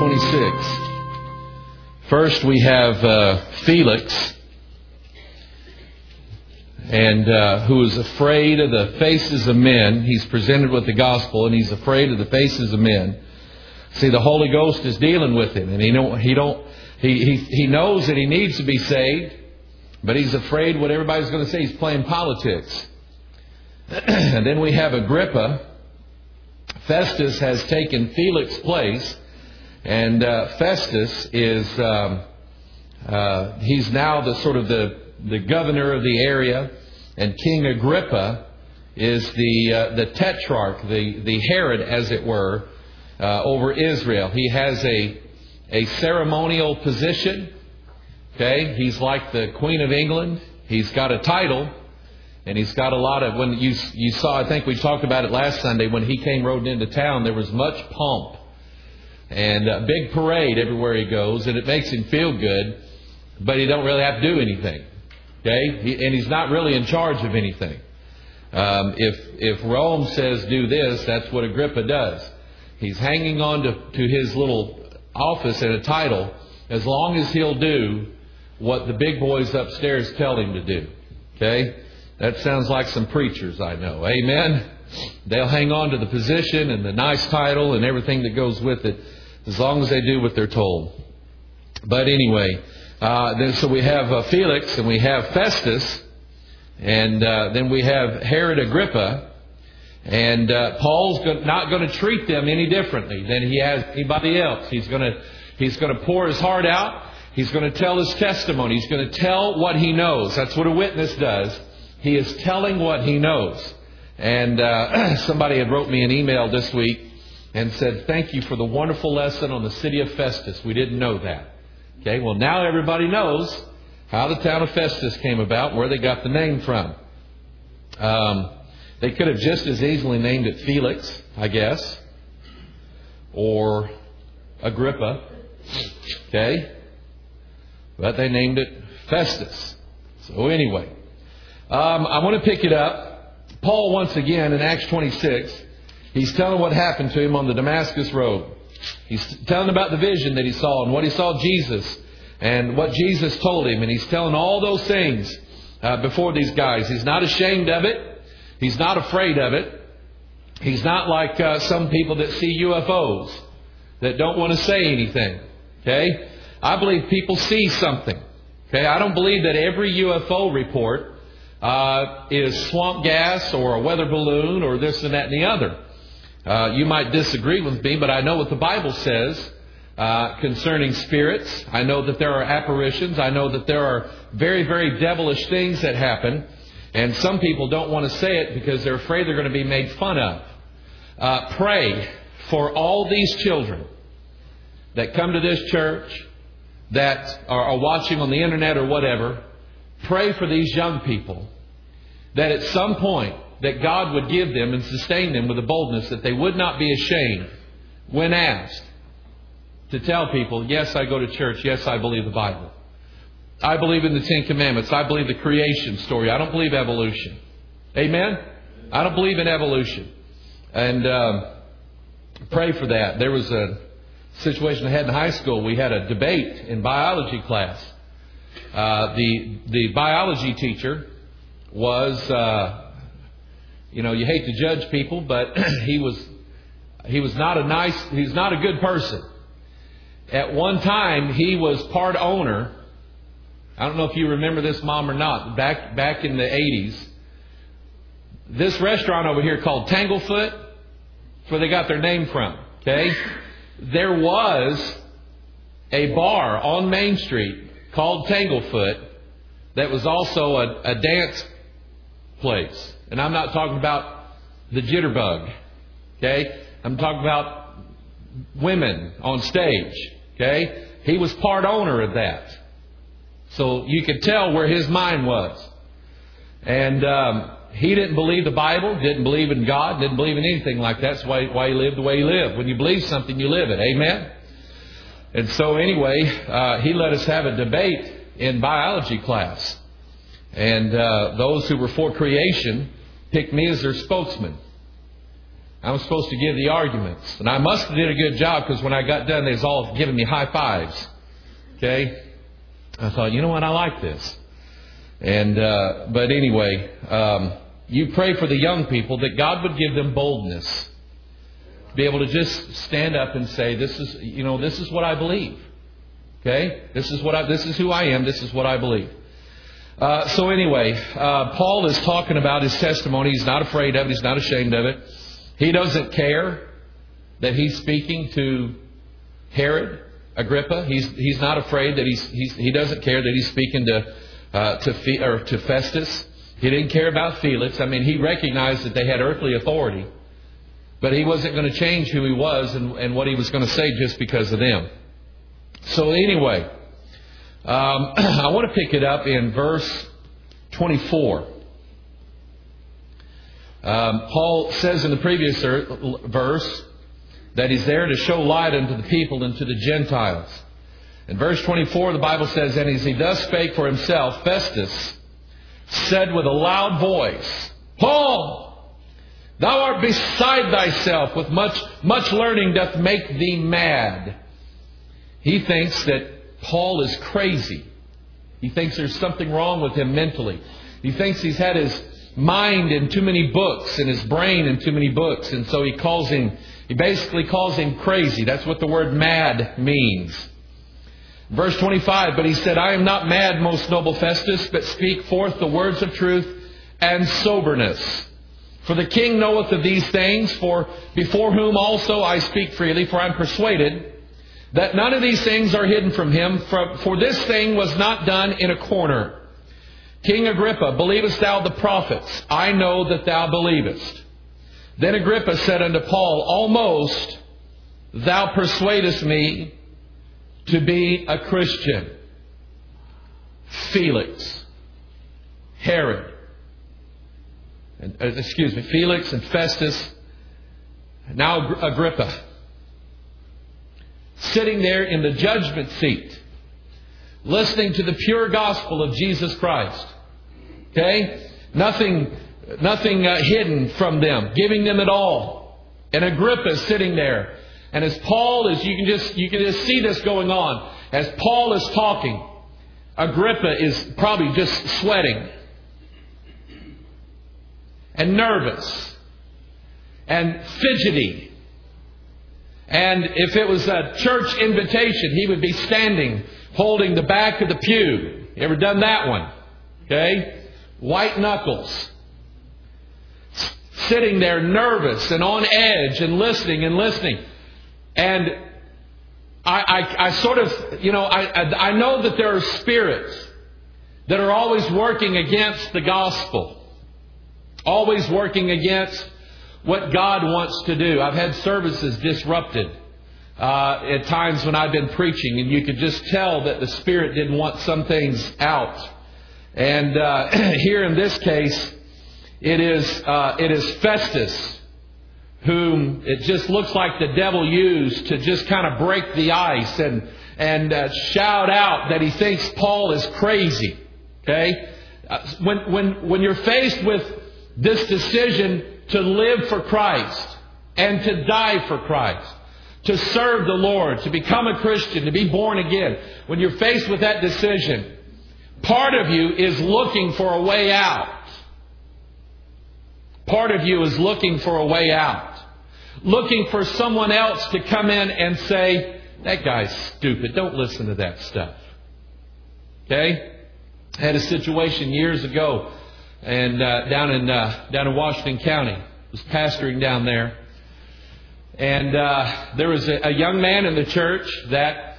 26. First we have Felix, and who is afraid of the faces of men. He's presented with the gospel, and he's afraid of the faces of men. See, the Holy Ghost is dealing with him, and he knows that he needs to be saved, but he's afraid what everybody's going to say. He's playing politics. And then we have Agrippa. Festus has taken Felix's place, and Festus is he's now the sort of the governor of the area, and King Agrippa is the tetrarch, the Herod, as it were, over Israel. He has a ceremonial position. Okay, he's like the Queen of England. He's got a title. And he's got a lot of, when you saw, I think we talked about it last Sunday, when he came rolling into town, there was much pomp and a big parade everywhere he goes, and it makes him feel good, but he don't really have to do anything. Okay? And he's not really in charge of anything. If Rome says do this, that's what Agrippa does. He's hanging on to his little office and a title as long as he'll do what the big boys upstairs tell him to do. Okay? That sounds like some preachers I know. Amen? They'll hang on to the position and the nice title and everything that goes with it as long as they do what they're told. But anyway, so we have Felix and we have Festus, and then we have Herod Agrippa. And Paul's not going to treat them any differently than he has anybody else. He's going to pour his heart out. He's going to tell his testimony. He's going to tell what he knows. That's what a witness does. He is telling what he knows. And somebody had wrote me an email this week and said, "Thank you for the wonderful lesson on the city of Festus. We didn't know that." Okay, well, now everybody knows how the town of Festus came about, where they got the name from. They could have just as easily named it Felix, I guess, or Agrippa. Okay, but they named it Festus. So anyway, I want to pick it up. Paul, once again, in Acts 26, he's telling what happened to him on the Damascus Road. He's telling about the vision that he saw and what he saw Jesus and what Jesus told him. And he's telling all those things before these guys. He's not ashamed of it. He's not afraid of it. He's not like some people that see UFOs that don't want to say anything. Okay? I believe people see something. Okay? I don't believe that every UFO report is swamp gas or a weather balloon or this and that and the other. You might disagree with me, but I know what the Bible says concerning spirits. I know that there are apparitions. I know that there are very, very devilish things that happen. And some people don't want to say it because they're afraid they're going to be made fun of. Pray for all these children that come to this church, that are watching on the internet or whatever. Pray for these young people that at some point that God would give them and sustain them with a boldness that they would not be ashamed when asked to tell people, yes, I go to church. Yes, I believe the Bible. I believe in the Ten Commandments. I believe the creation story. I don't believe evolution. Amen? I don't believe in evolution. And pray for that. There was a situation I had in high school. We had a debate in biology class. The biology teacher was, you hate to judge people, but he was not a good person. At one time, he was part owner. I don't know if you remember this, Mom, or not. Back in the 80s, this restaurant over here called Tanglefoot, that's where they got their name from. Okay, there was a bar on Main Street called Tanglefoot that was also a dance place, and I'm not talking about the jitterbug. Okay, I'm talking about women on stage. Okay, he was part owner of that. So you could tell where his mind was. And he didn't believe the Bible, didn't believe in God, didn't believe in anything like that. That's why he lived the way he lived. When you believe something, you live it. Amen? And so anyway, he let us have a debate in biology class. And those who were for creation picked me as their spokesman. I was supposed to give the arguments. And I must have did a good job, because when I got done, they was all giving me high fives. Okay? I thought, you know what, I like this. And but anyway, you pray for the young people that God would give them boldness. Be able to just stand up and say, this is what I believe. Okay? This is who I am. This is what I believe. So anyway, Paul is talking about his testimony. He's not afraid of it. He's not ashamed of it. He doesn't care that he's speaking to Herod Agrippa. He's not afraid that he doesn't care that he's speaking to Festus. He didn't care about Felix. I mean, he recognized that they had earthly authority, but he wasn't going to change who he was and what he was going to say just because of them. So anyway, I want to pick it up in verse 24. Paul says in the previous verse that he's there to show light unto the people and to the Gentiles. In verse 24, the Bible says, and as he thus spake for himself, Festus said with a loud voice, Paul, thou art beside thyself, with much learning doth make thee mad. He thinks that Paul is crazy. He thinks there's something wrong with him mentally. He thinks he's had his mind in too many books and his brain in too many books. And so he basically calls him crazy. That's what the word mad means. Verse 25, but he said, I am not mad, most noble Festus, but speak forth the words of truth and soberness. For the king knoweth of these things, for before whom also I speak freely, for I am persuaded that none of these things are hidden from him, for this thing was not done in a corner. King Agrippa, believest thou the prophets? I know that thou believest. Then Agrippa said unto Paul, almost thou persuadest me to be a Christian. Felix, Herod, Felix and Festus, now Agrippa, sitting there in the judgment seat, listening to the pure gospel of Jesus Christ. Okay? Nothing hidden from them, giving them it all. And Agrippa is sitting there. And as Paul is, you can just see this going on. As Paul is talking, Agrippa is probably just sweating and nervous and fidgety. And if it was a church invitation, he would be standing holding the back of the pew. You ever done that one? Okay? White knuckles. Sitting there nervous and on edge and listening. And I sort of, I know that there are spirits that are always working against the gospel. Always working against what God wants to do. I've had services disrupted at times when I've been preaching, and you could just tell that the Spirit didn't want some things out. And here in this case, it is Festus, whom it just looks like the devil used to just kind of break the ice and shout out that he thinks Paul is crazy. Okay, when you're faced with this decision to live for Christ and to die for Christ, to serve the Lord, to become a Christian, to be born again, when you're faced with that decision, part of you is looking for a way out. Part of you is looking for a way out. Looking for someone else to come in and say, that guy's stupid. Don't listen to that stuff. Okay? I had a situation years ago and down in Washington County. I was pastoring down there. And there was a young man in the church that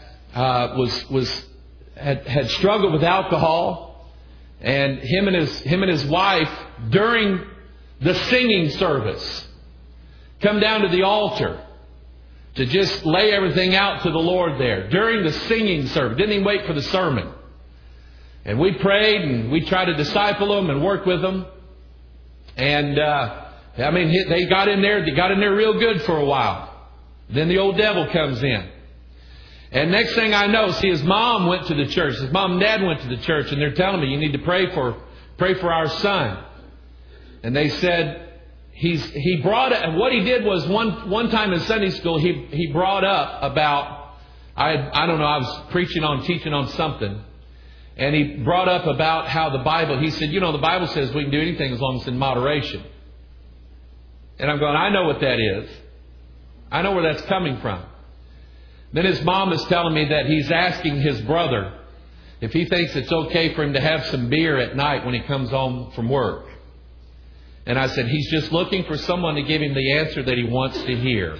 had struggled with alcohol, and him and his wife, during the singing service, come down to the altar to just lay everything out to the Lord there during the singing service. Didn't even wait for the sermon. And we prayed and we tried to disciple them and work with them. And they got in there. They got in there real good for a while. Then the old devil comes in. And next thing I know, his mom went to the church. His mom and dad went to the church, and they're telling me, you need to pray for our son. And they said, he brought what he did was one time in Sunday school he brought up about I don't know, I was teaching on something, and he brought up about how the Bible, he said, the Bible says we can do anything as long as it's in moderation. And I'm going, I know what that is. I know where that's coming from. Then his mom is telling me that he's asking his brother if he thinks it's okay for him to have some beer at night when he comes home from work. And I said, he's just looking for someone to give him the answer that he wants to hear.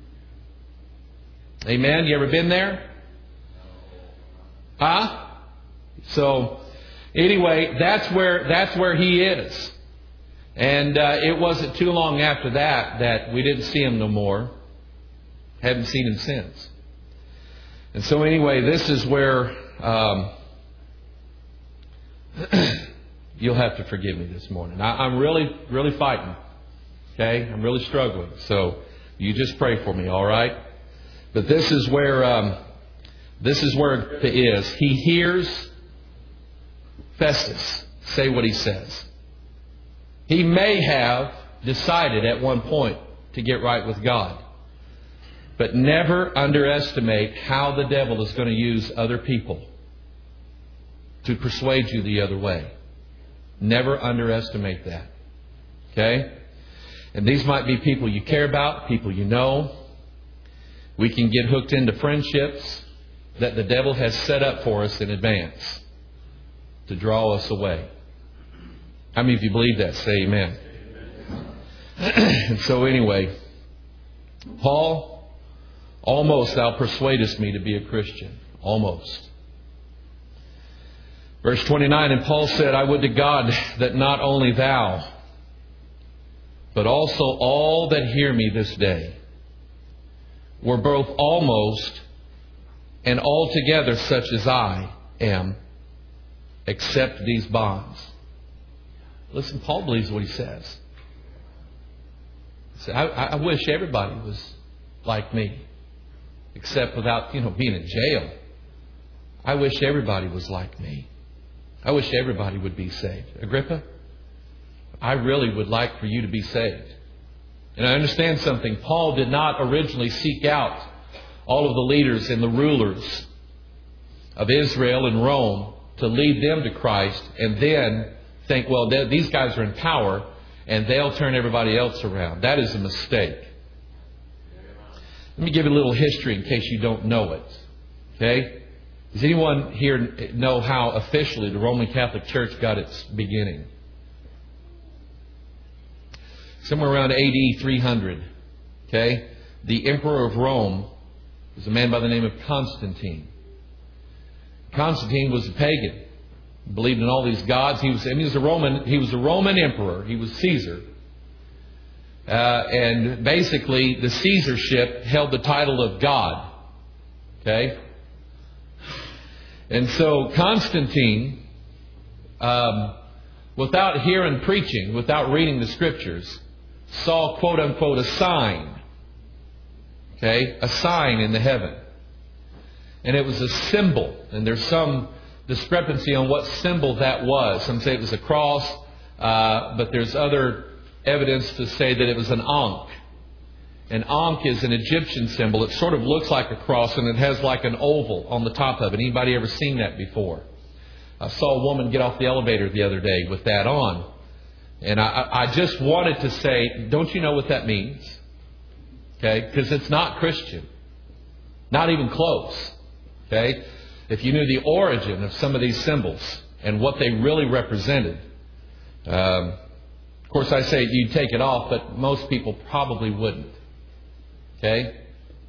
Amen? You ever been there? Huh? So, anyway, that's where he is. And it wasn't too long after that we didn't see him no more. Haven't seen him since. And so anyway, this is where you'll have to forgive me this morning. I'm really, really fighting. Okay? I'm really struggling. So you just pray for me, all right? But this is where Agrippa is. He hears Festus say what he says. He may have decided at one point to get right with God. But never underestimate how the devil is going to use other people to persuade you the other way. Never underestimate that. Okay? And these might be people you care about, people you know. We can get hooked into friendships that the devil has set up for us in advance to draw us away. How many of you believe that? Say amen. And so anyway, Paul, almost thou persuadest me to be a Christian. Almost. Verse 29, and Paul said, I would to God that not only thou, but also all that hear me this day were both almost and altogether such as I am, except these bonds. Listen, Paul believes what he says. He said, I wish everybody was like me, except without, being in jail. I wish everybody was like me. I wish everybody would be saved. Agrippa, I really would like for you to be saved. And I understand something. Paul did not originally seek out all of the leaders and the rulers of Israel and Rome to lead them to Christ and then think, well, these guys are in power and they'll turn everybody else around. That is a mistake. Let me give you a little history in case you don't know it. Okay? Does anyone here know how officially the Roman Catholic Church got its beginning? Somewhere around AD 300. Okay? The Emperor of Rome was a man by the name of Constantine. Constantine was a pagan. He believed in all these gods. He was a Roman emperor. He was Caesar. And basically, the Caesarship held the title of God. Okay? And so Constantine, without hearing preaching, without reading the Scriptures, saw, quote unquote, a sign. Okay? A sign in the heaven. And it was a symbol. And there's some discrepancy on what symbol that was. Some say it was a cross, but there's other evidence to say that it was an ankh. An ankh is an Egyptian symbol. It sort of looks like a cross and it has like an oval on the top of it. Anybody ever seen that before? I saw a woman get off the elevator the other day with that on. And I just wanted to say, don't you know what that means? Okay? Because it's not Christian. Not even close. Okay? If you knew the origin of some of these symbols and what they really represented, of course I say you'd take it off, but most people probably wouldn't. Okay?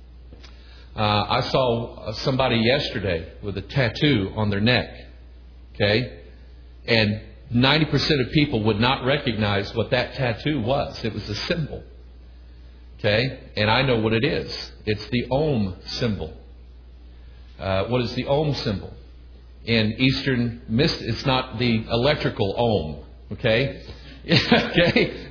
I saw somebody yesterday with a tattoo on their neck. Okay? And 90% of people would not recognize what that tattoo was. It was a symbol. Okay? And I know what it is. It's the Om symbol. What is the Om symbol? In Eastern it's not the electrical Om. Okay? Okay?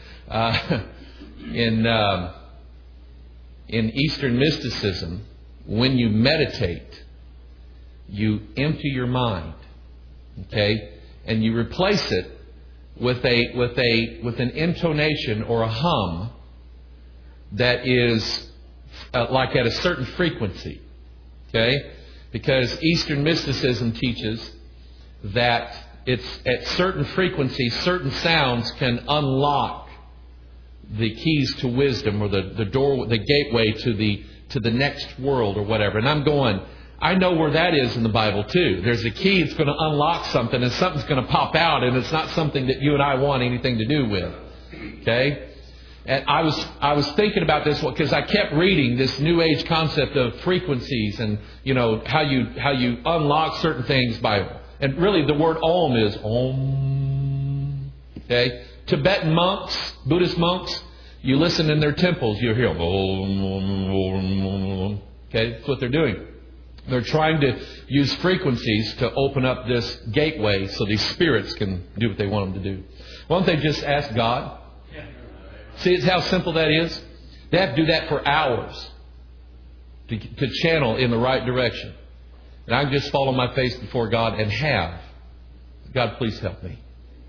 In Eastern mysticism, when you meditate, you empty your mind. Okay? And you replace it with an intonation or a hum that is like at a certain frequency. Okay? Because Eastern mysticism teaches that it's at certain frequencies, certain sounds can unlock the keys to wisdom, or the door, the gateway to the next world or whatever. And I'm going, I know where that is in the Bible too. There's a key that's going to unlock something, and something's going to pop out, and it's not something that you and I want anything to do with. Okay? And I was thinking about this because I kept reading this New Age concept of frequencies, and how you unlock certain things by, and really the word Om is Om. Okay? Tibetan monks, Buddhist monks, you listen in their temples, you hear Om, Om, Om. Okay? That's what they're doing. They're trying to use frequencies to open up this gateway so these spirits can do what they want them to do. Why don't they just ask God? See how simple that is? They have to do that for hours to channel in the right direction. And I can just fall on my face before God and have. God, please help me.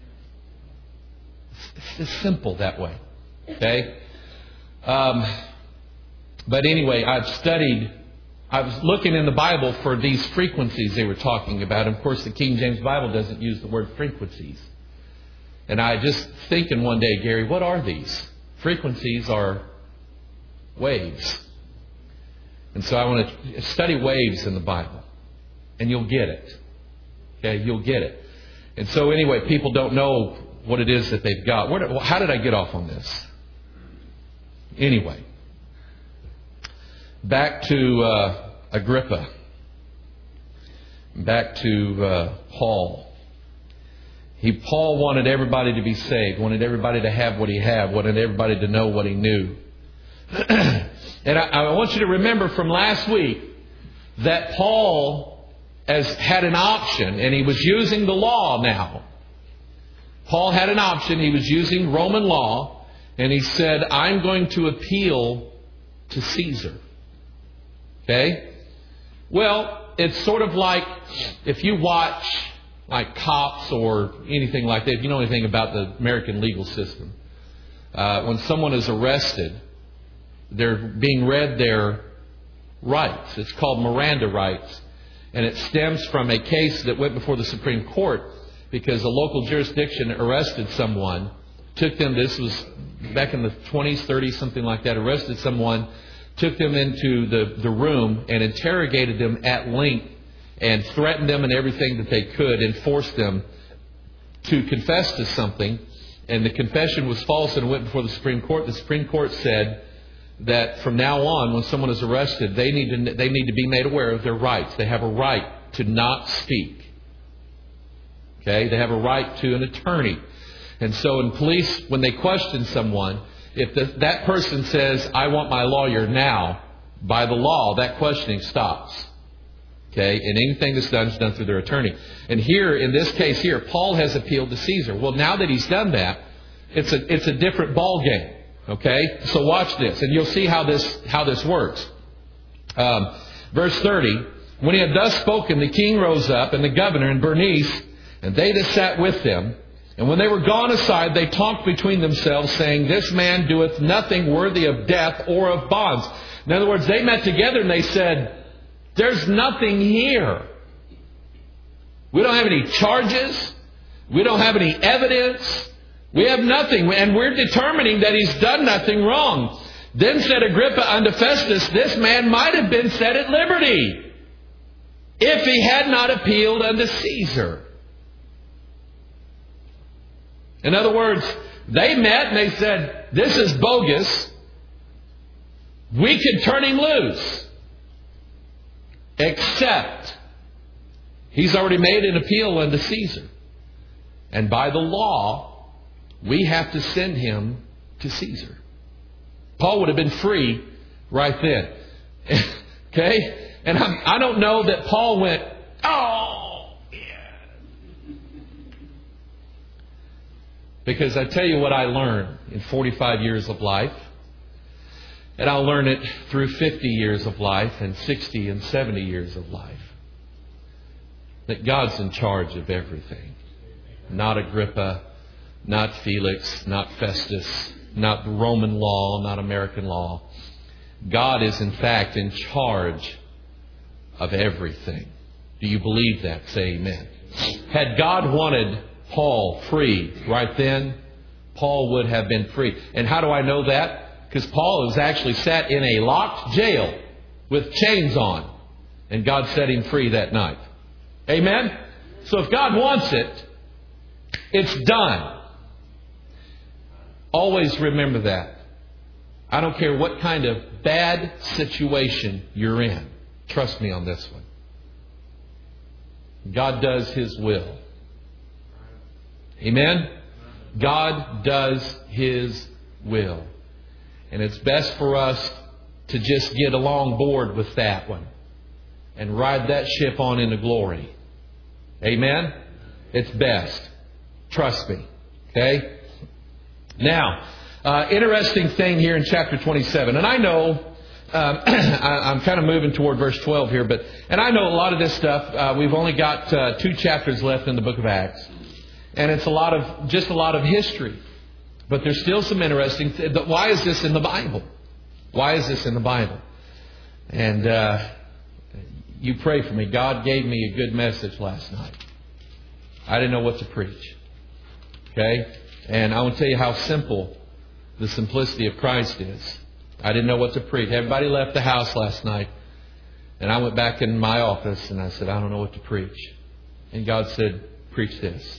It's simple that way. Okay? But anyway, I was looking in the Bible for these frequencies they were talking about. And of course, the King James Bible doesn't use the word frequencies. And I just thinking one day, Gary, what are these? Frequencies are waves. And so I want to study waves in the Bible. And you'll get it. Okay, you'll get it. And so anyway, people don't know what it is that they've got. How did I get off on this? Anyway. Back to Agrippa. Back to Paul. Paul wanted everybody to be saved, wanted everybody to have what he had, wanted everybody to know what he knew. And I want you to remember from last week that Paul had an option, and he was using the law now. Paul had an option. He was using Roman law, and he said, I'm going to appeal to Caesar. Okay? Well, it's sort of like if you watch like Cops or anything like that, if you know anything about the American legal system, when someone is arrested, they're being read their rights. It's called Miranda rights. And it stems from a case that went before the Supreme Court because a local jurisdiction arrested someone, took them, this was back in the 20s, 30s, something like that, arrested someone, took them into the room and interrogated them at length and threatened them and everything that they could and forced them to confess to something. And the confession was false and it went before the Supreme Court. The Supreme Court said that from now on, when someone is arrested, they need to be made aware of their rights. They have a right to not speak. Okay? They have a right to an attorney. And so in police, when they question someone, if that person says, I want my lawyer now, by the law, that questioning stops. Okay? And anything that's done is done through their attorney. And here, in this case here, Paul has appealed to Caesar. Well, now that he's done that, it's a different ball game. Okay? So watch this, and you'll see how this works. Verse 30, when he had thus spoken, the king rose up, and the governor and Bernice, and they that sat with them. And when they were gone aside, they talked between themselves, saying, this man doeth nothing worthy of death or of bonds. In other words, they met together and they said, there's nothing here. We don't have any charges. We don't have any evidence. We have nothing. And we're determining that he's done nothing wrong. Then said Agrippa unto Festus, this man might have been set at liberty if he had not appealed unto Caesar. In other words, they met and they said, this is bogus. We can turn him loose. Except he's already made an appeal unto Caesar. And by the law, we have to send him to Caesar. Paul would have been free right then. Okay? And I don't know that Paul went, oh, yeah. Because I tell you what I learned in 45 years of life. And I'll learn it through 50 years of life and 60 and 70 years of life. That God's in charge of everything. Not Agrippa, not Felix, not Festus, not Roman law, not American law. God is in fact in charge of everything. Do you believe that? Say amen. Had God wanted Paul free right then, Paul would have been free. And how do I know that? Because Paul was actually sat in a locked jail with chains on. And God set him free that night. Amen? So if God wants it, it's done. Always remember that. I don't care what kind of bad situation you're in. Trust me on this one. God does His will. Amen? God does His will. And it's best for us to just get along board with that one and ride that ship on into glory. Amen? It's best. Trust me. Okay? Now, interesting thing here in chapter 27. And I know, I'm kind of moving toward verse 12 here, and I know a lot of this stuff. We've only got 2 chapters left in the book of Acts. And it's a lot of history. But there's still some interesting why is this in the Bible? Why is this in the Bible? And you pray for me. God gave me a good message last night. I didn't know what to preach. Okay? And I want to tell you how simple the simplicity of Christ is. I didn't know what to preach. Everybody left the house last night. And I went back in my office and I said, I don't know what to preach. And God said, preach this.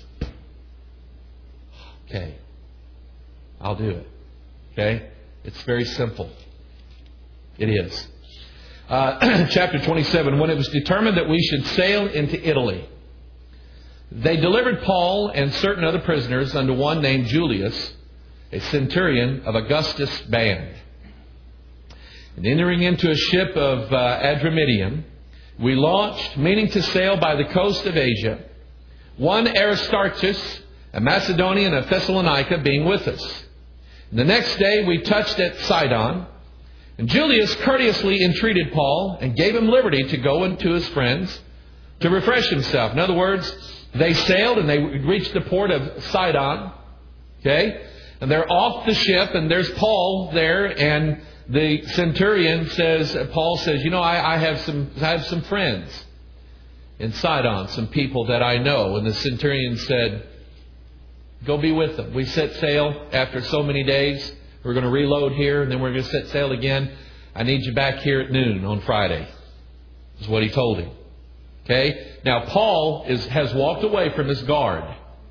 Okay. I'll do it. Okay? It's very simple. It is. Chapter 27. When it was determined that we should sail into Italy, they delivered Paul and certain other prisoners unto one named Julius, a centurion of Augustus' band. And entering into a ship of Adramyttium, we launched, meaning to sail by the coast of Asia, one Aristarchus, a Macedonian of Thessalonica, being with us. And the next day we touched at Sidon, and Julius courteously entreated Paul and gave him liberty to go into his friends to refresh himself. In other words, they sailed and they reached the port of Sidon. Okay? And they're off the ship and there's Paul there, and the centurion says, Paul says, you know, I have some friends in Sidon, some people that I know. And the centurion said, go be with them. We set sail after so many days. We're going to reload here and then we're going to set sail again. I need you back here at noon on Friday. Is what he told him. Okay? Now Paul has walked away from his guard.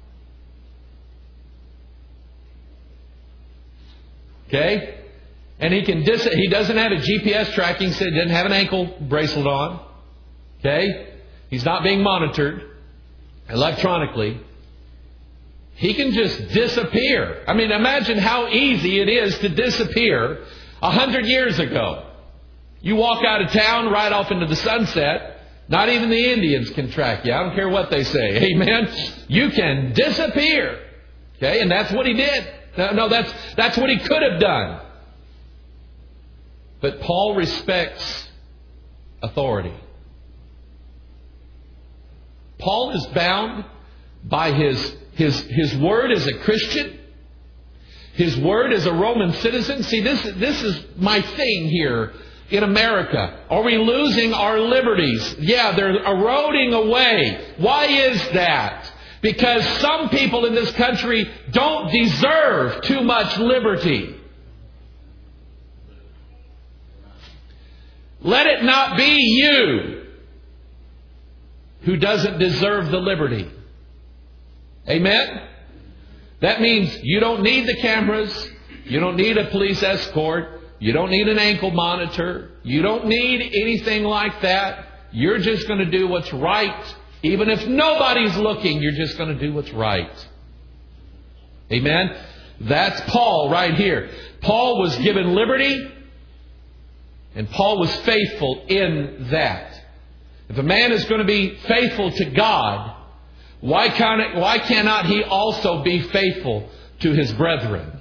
Okay? And he doesn't have a GPS tracking, so he doesn't have an ankle bracelet on. Okay? He's not being monitored electronically. He can just disappear. I mean, imagine how easy it is to disappear 100 years ago. You walk out of town right off into the sunset. Not even the Indians can track you. I don't care what they say. Amen? You can disappear. Okay? And that's what he did. No, that's what he could have done. But Paul respects authority. Paul is bound by his word as a Christian, his word as a Roman citizen. See, this is my thing here in America. Are we losing our liberties? Yeah, they're eroding away. Why is that? Because some people in this country don't deserve too much liberty. Let it not be you who doesn't deserve the liberty. Amen? That means you don't need the cameras. You don't need a police escort. You don't need an ankle monitor. You don't need anything like that. You're just going to do what's right. Even if nobody's looking, you're just going to do what's right. Amen? That's Paul right here. Paul was given liberty, and Paul was faithful in that. If a man is going to be faithful to God, why cannot he also be faithful to his brethren,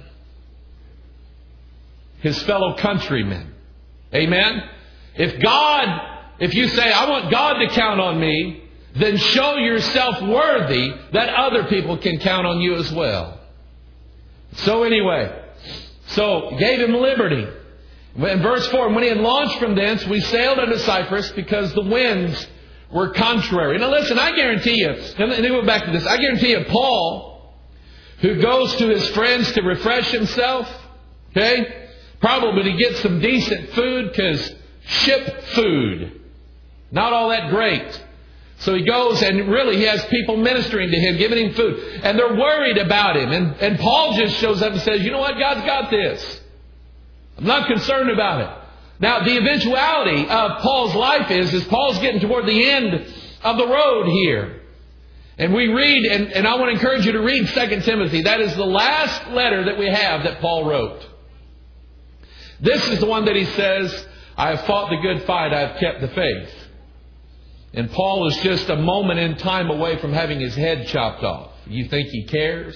his fellow countrymen? Amen? If you say, I want God to count on me, then show yourself worthy that other people can count on you as well. So anyway, gave him liberty. In verse 4, when he had launched from thence, we sailed unto Cyprus because the winds were contrary. Now listen, I guarantee you, let me go back to this. I guarantee you, Paul, who goes to his friends to refresh himself, okay, probably to get some decent food, because ship food, not all that great. So he goes and really he has people ministering to him, giving him food. And they're worried about him. And Paul just shows up and says, you know what? God's got this. I'm not concerned about it. Now, the eventuality of Paul's life is Paul's getting toward the end of the road here. And we read, and I want to encourage you to read 2 Timothy. That is the last letter that we have that Paul wrote. This is the one that he says, I have fought the good fight, I have kept the faith. And Paul is just a moment in time away from having his head chopped off. You think he cares?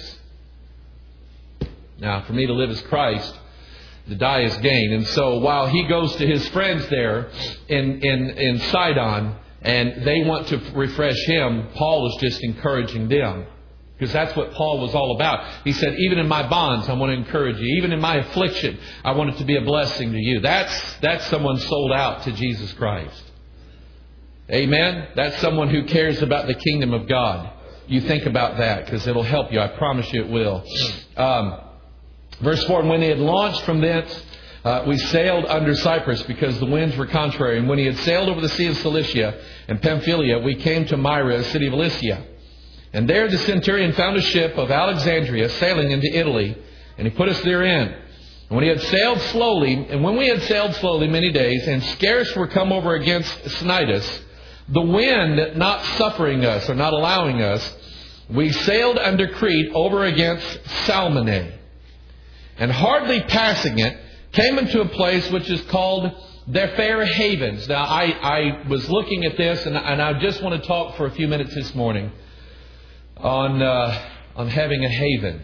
Now, for me to live as Christ, to die is gain. And so while he goes to his friends there in Sidon, and they want to refresh him, Paul is just encouraging them. Because that's what Paul was all about. He said, even in my bonds, I want to encourage you. Even in my affliction, I want it to be a blessing to you. That's someone sold out to Jesus Christ. Amen? That's someone who cares about the kingdom of God. You think about that, because it'll help you. I promise you it will. Verse 4, and when they had launched from thence, we sailed under Cyprus because the winds were contrary. And when he had sailed over the sea of Cilicia and Pamphylia, we came to Myra, a city of Lycia. And there the centurion found a ship of Alexandria sailing into Italy, and he put us therein. And when we had sailed slowly many days, and scarce were come over against Cnidus, the wind not suffering us, or not allowing us, we sailed under Crete over against Salmone. And hardly passing it, came into a place which is called the Fair Havens. Now, I was looking at this, and I just want to talk for a few minutes this morning on having a haven.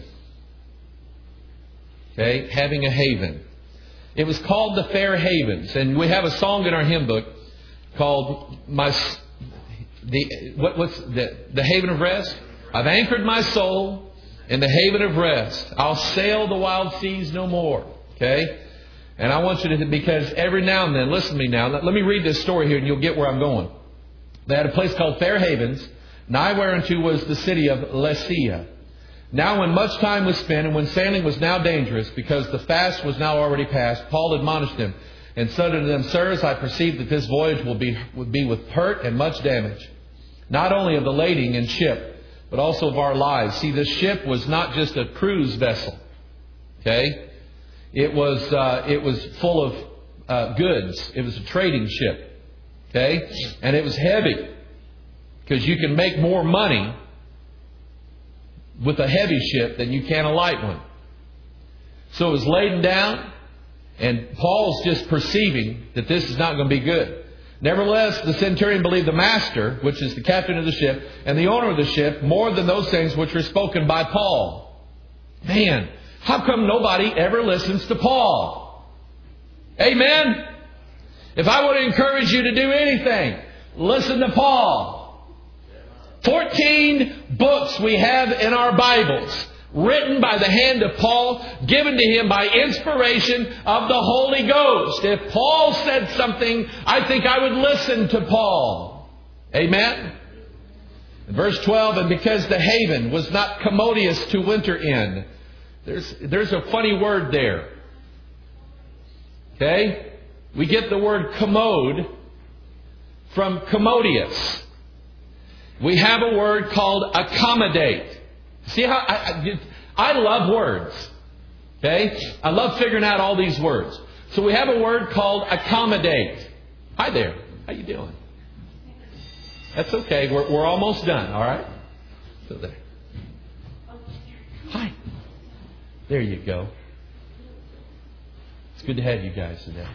Okay, having a haven. It was called the Fair Havens, and we have a song in our hymn book called the Haven of Rest. I've anchored my soul in the haven of rest. I'll sail the wild seas no more. Okay? And I want you to, because every now and then, listen to me now. Let me read this story here and you'll get where I'm going. They had a place called Fair Havens, nigh whereunto was the city of Lasea. Now when much time was spent, and when sailing was now dangerous, because the fast was now already past, Paul admonished them, and said unto them, Sirs, I perceive that this voyage will be with hurt and much damage, not only of the lading and ship, but also of our lives. See, this ship was not just a cruise vessel. Okay? It was full of goods. It was a trading ship. Okay? And it was heavy. Because you can make more money with a heavy ship than you can a light one. So it was laden down, and Paul's just perceiving that this is not going to be good. Nevertheless, the centurion believed the master, which is the captain of the ship, and the owner of the ship, more than those things which were spoken by Paul. Man, how come nobody ever listens to Paul? Amen? If I were to encourage you to do anything, listen to Paul. 14 books we have in our Bibles, written by the hand of Paul, given to him by inspiration of the Holy Ghost. If Paul said something, I think I would listen to Paul. Amen? In verse 12, and because the haven was not commodious to winter in. There's a funny word there. Okay? We get the word commode from commodious. We have a word called accommodate. See how I love words. Okay? I love figuring out all these words. So we have a word called accommodate. Hi there. How you doing? That's okay. We're almost done. All right? So there. Hi. There you go. It's good to have you guys today.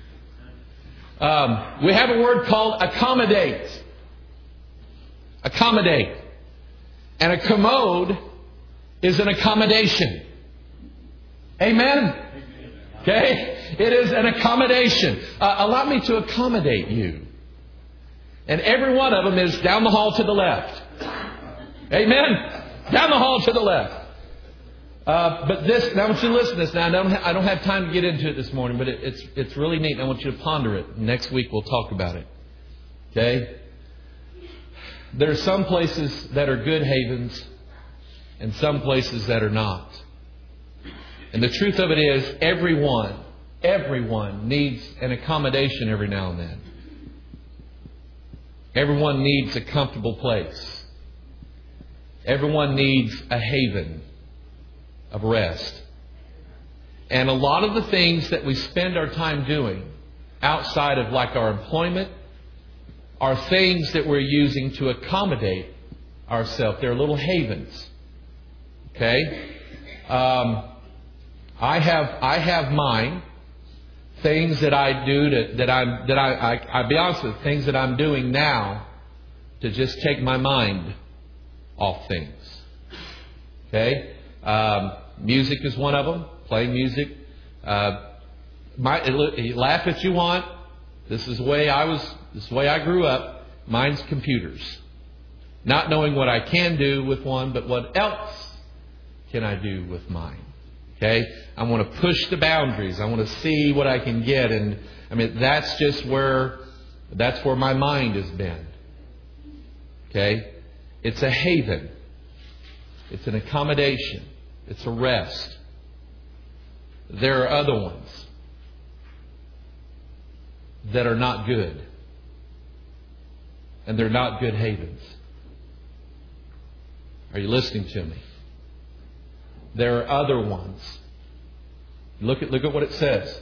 We have a word called accommodate. Accommodate. And a commode is an accommodation. Amen? Okay? It is an accommodation. Allow me to accommodate you. And every one of them is down the hall to the left. Amen? Down the hall to the left. But this, and I want you to listen to this now. I don't have time to get into it this morning, but it's really neat. I want you to ponder it. Next week we'll talk about it. Okay? There are some places that are good havens and some places that are not. And the truth of it is, everyone needs an accommodation every now and then. Everyone needs a comfortable place. Everyone needs a haven of rest. And a lot of the things that we spend our time doing outside of like our employment are things that we're using to accommodate ourselves. They're little havens. Okay? I have mine. Things that I do I'll be honest with you, things that I'm doing now to just take my mind off things. Okay? Music is one of them. Playing music. Laugh if you want. This is the way I grew up. Mine's computers. Not knowing what I can do with one, but what else can I do with mine? Okay? I want to push the boundaries. I want to see what I can get. And I mean, that's where my mind has been. Okay? It's a haven. It's an accommodation. It's a rest. There are other ones that are not good. And they're not good havens. Are you listening to me? There are other ones. Look at what it says.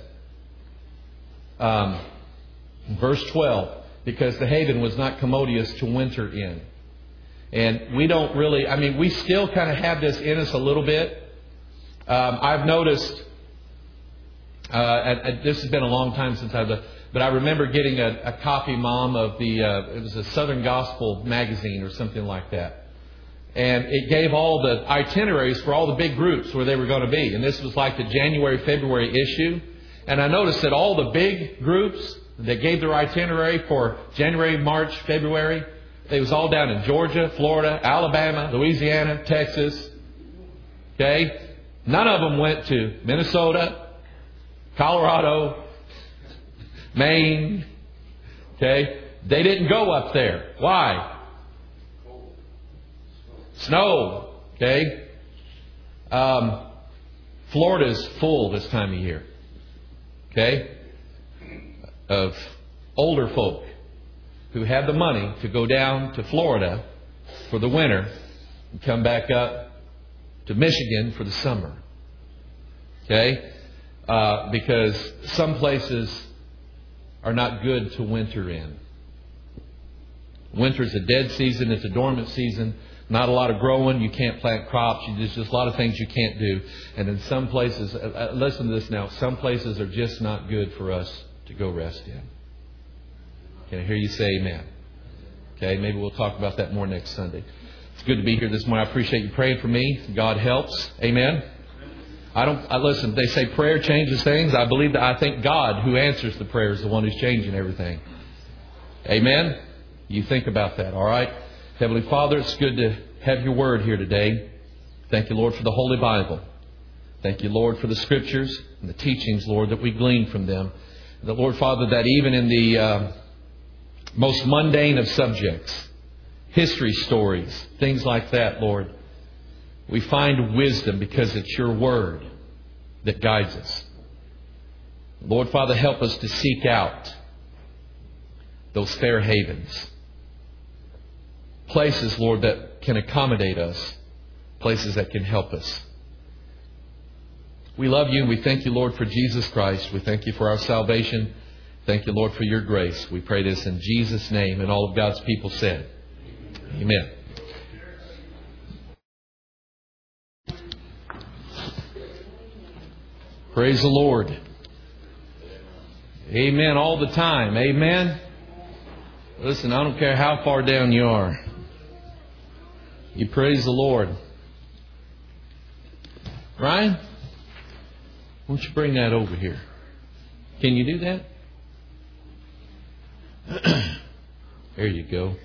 Verse 12. Because the haven was not commodious to winter in. And we don't really, we still kind of have this in us a little bit. I've noticed, this has been a long time since but I remember getting a copy, Mom, of it was a Southern Gospel magazine or something like that. And it gave all the itineraries for all the big groups where they were going to be. And this was like the January, February issue. And I noticed that all the big groups that gave their itinerary for January, March, February, they was all down in Georgia, Florida, Alabama, Louisiana, Texas. Okay? None of them went to Minnesota, Colorado, Maine. Okay? They didn't go up there. Why? Snow. Okay? Florida's full this time of year. Okay? Of older folk who had the money to go down to Florida for the winter and come back up to Michigan for the summer. Okay? Because some places are not good to winter in. Winter's a dead season. It's a dormant season. Not a lot of growing. You can't plant crops. There's just a lot of things you can't do. And in some places, listen to this now, some places are just not good for us to go rest in. Can I hear you say amen? Okay, maybe we'll talk about that more next Sunday. It's good to be here this morning. I appreciate you praying for me. God helps. Amen. Listen, they say prayer changes things. I think God, who answers the prayer, is the one who's changing everything. Amen. You think about that, all right? Heavenly Father, it's good to have your word here today. Thank you, Lord, for the Holy Bible. Thank you, Lord, for the Scriptures and the teachings, Lord, that we glean from them. The Lord, Father, that even in the most mundane of subjects, history stories, things like that, Lord, we find wisdom because it's your word that guides us. Lord, Father, help us to seek out those fair havens. Places, Lord, that can accommodate us. Places that can help us. We love you and we thank you, Lord, for Jesus Christ. We thank you for our salvation. Thank you, Lord, for your grace. We pray this in Jesus' name. And all of God's people said, amen. Praise the Lord. Amen all the time. Amen. Listen, I don't care how far down you are. You praise the Lord. Ryan, why don't you bring that over here? Can you do that? There you go.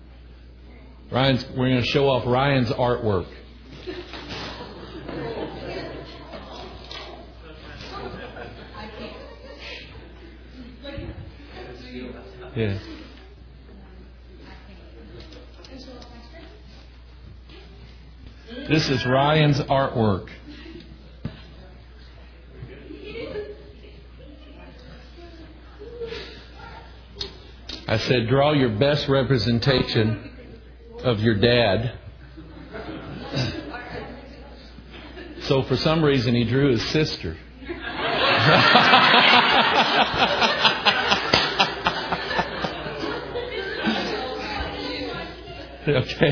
We're going to show off Ryan's artwork. Yeah. This is Ryan's artwork. I said, draw your best representation of your dad. So for some reason he drew his sister. Okay.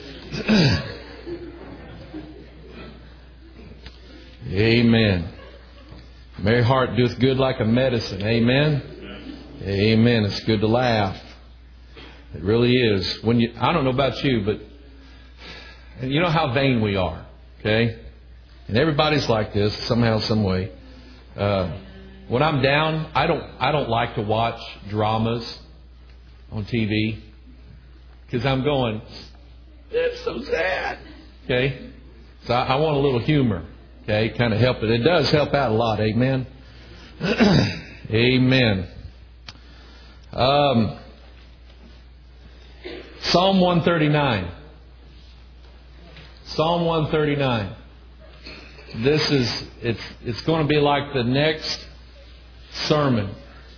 Amen. Merry heart doeth good like a medicine. Amen. Amen. It's good to laugh. It really is. I don't know about you, but you know how vain we are. Okay? And everybody's like this somehow, some way. When I'm down, I don't like to watch dramas on TV because I'm going, it's so sad. Okay? So I want a little humor. Okay? Kind of help it. It does help out a lot. Amen. Amen. Psalm 139. Psalm 139. It's going to be like the next sermon.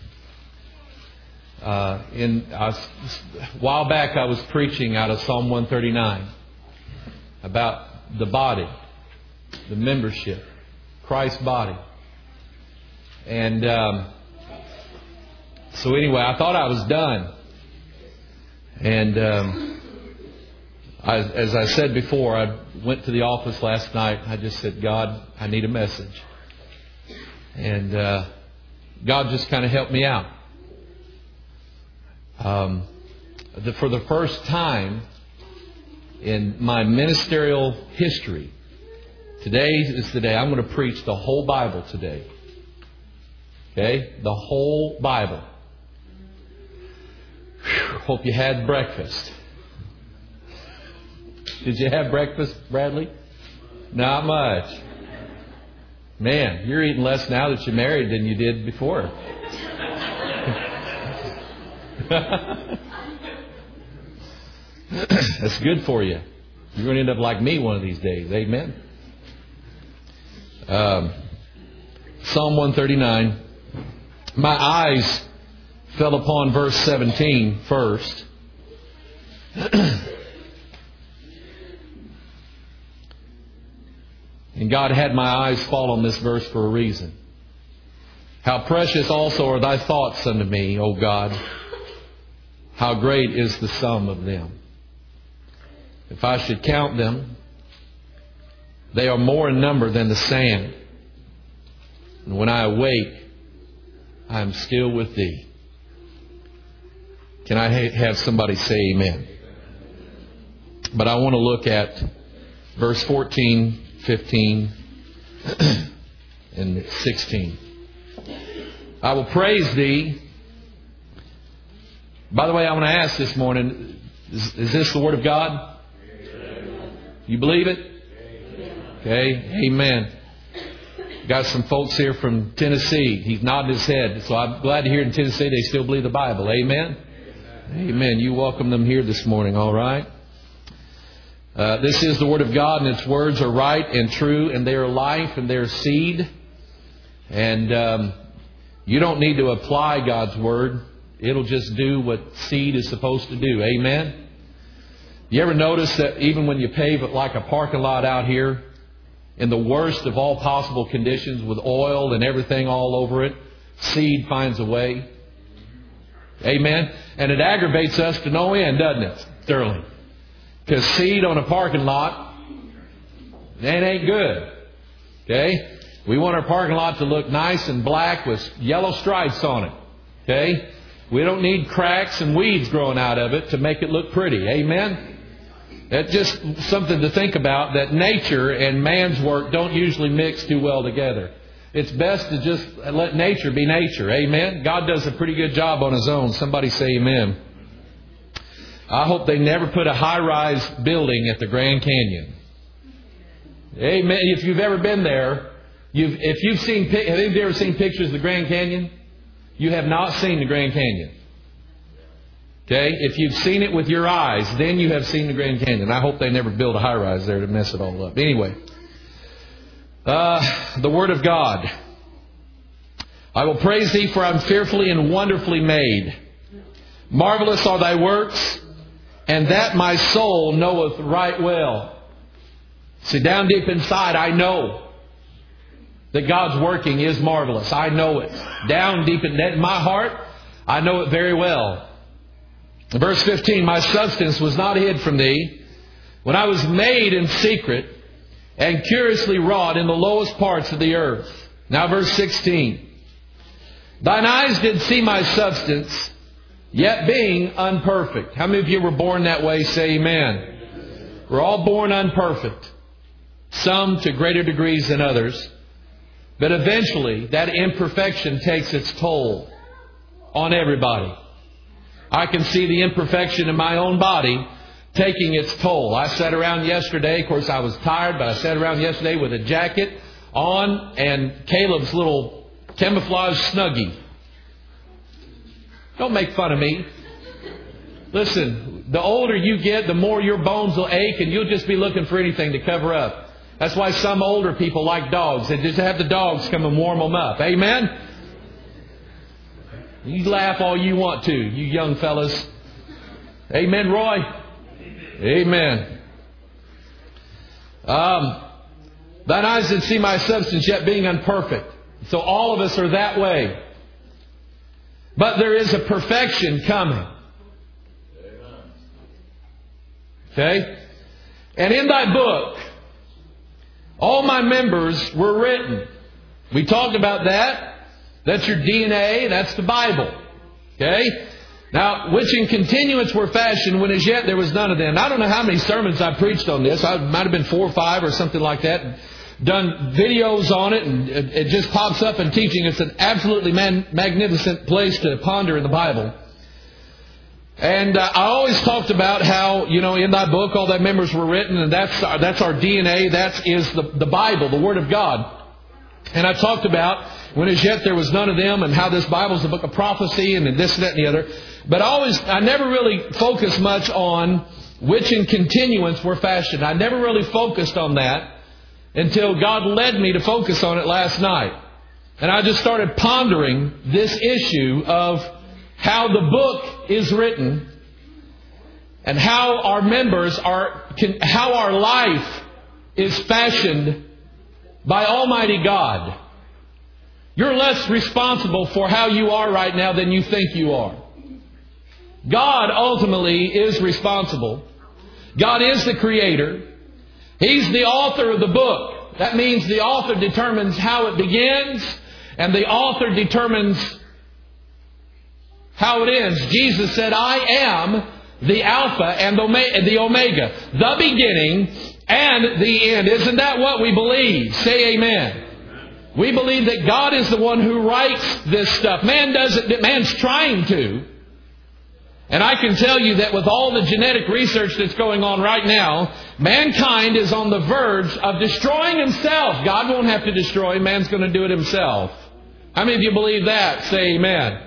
A while back I was preaching out of Psalm 139 about the body, the membership, Christ's body. And so anyway, I thought I was done. And as I said before, I went to the office last night. I just said, God, I need a message. And God just kind of helped me out. For the first time in my ministerial history, today is the day I'm going to preach the whole Bible today. Okay? The whole Bible. Whew, hope you had breakfast. Did you have breakfast, Bradley? Not much. Man, you're eating less now that you're married than you did before. That's good for you. You're going to end up like me one of these days. Amen. Psalm 139. My eyes fell upon verse 17 first. And God had my eyes fall on this verse for a reason. How precious also are thy thoughts unto me, O God. How great is the sum of them. If I should count them, they are more in number than the sand. And when I awake, I am still with thee. Can I have somebody say amen? But I want to look at verse 14, 15, and 16. I will praise thee. By the way, I want to ask this morning, is this the Word of God? You believe it? Okay, amen. Got some folks here from Tennessee. He's nodding his head. So I'm glad to hear in Tennessee they still believe the Bible. Amen? Amen. You welcome them here this morning, all right? This is the Word of God, and its words are right and true, and they are life, and they are seed. And you don't need to apply God's Word. It'll just do what seed is supposed to do. Amen? You ever notice that even when you pave it like a parking lot out here, in the worst of all possible conditions with oil and everything all over it, seed finds a way? Amen? And it aggravates us to no end, doesn't it, Sterling? Because seed on a parking lot, it ain't good. Okay? We want our parking lot to look nice and black with yellow stripes on it. Okay? We don't need cracks and weeds growing out of it to make it look pretty. Amen? That's just something to think about, that nature and man's work don't usually mix too well together. It's best to just let nature be nature. Amen? God does a pretty good job on His own. Somebody say amen. I hope they never put a high-rise building at the Grand Canyon. Amen. If you've ever been there, have you ever seen pictures of the Grand Canyon? You have not seen the Grand Canyon. Okay? If you've seen it with your eyes, then you have seen the Grand Canyon. I hope they never build a high-rise there to mess it all up. Anyway, the Word of God. I will praise Thee, for I am fearfully and wonderfully made. Marvelous are Thy works, and that my soul knoweth right well. See, down deep inside, I know that God's working is marvelous. I know it. Down deep in my heart, I know it very well. Verse 15, my substance was not hid from Thee when I was made in secret and curiously wrought in the lowest parts of the earth. Now verse 16, Thine eyes did see my substance, yet being unperfect. How many of you were born that way? Say amen. We're all born unperfect. Some to greater degrees than others. But eventually, that imperfection takes its toll on everybody. I can see the imperfection in my own body taking its toll. I sat around yesterday. Of course, I was tired, but I sat around yesterday with a jacket on and Caleb's little camouflage Snuggie. Don't make fun of me. Listen, the older you get, the more your bones will ache and you'll just be looking for anything to cover up. That's why some older people like dogs. They just have the dogs come and warm them up. Amen? You laugh all you want to, you young fellas. Amen, Roy? Amen. Thine eyes did see my substance, yet being unperfect. So all of us are that way. But there is a perfection coming. Okay? And in Thy book, all my members were written. We talked about that. That's your DNA. That's the Bible. Okay? Now, which in continuance were fashioned when as yet there was none of them. I don't know how many sermons I preached on this. I might have been 4 or 5 or something like that. Done videos on it, and it just pops up in teaching. It's an absolutely magnificent place to ponder in the Bible. And I always talked about how, in Thy book all Thy members were written, and that's our DNA. That is the Bible, the Word of God. And I talked about when as yet there was none of them, and how this Bible is a book of prophecy, and this, that, and the other. But I never really focused much on which in continuance were fashioned. I never really focused on that until God led me to focus on it last night. And I just started pondering this issue of how the book is written and how our members how our life is fashioned by Almighty God. You're less responsible for how you are right now than you think you are. God ultimately is responsible. God is the Creator. He's the author of the book. That means the author determines how it begins, and the author determines how it ends. Jesus said, I am the Alpha and the Omega, the beginning and the end. Isn't that what we believe? Say amen. We believe that God is the one who writes this stuff. Man doesn't. Man's trying to. And I can tell you that with all the genetic research that's going on right now, mankind is on the verge of destroying himself. God won't have to destroy him. Man's going to do it himself. How many of you believe that? Say amen.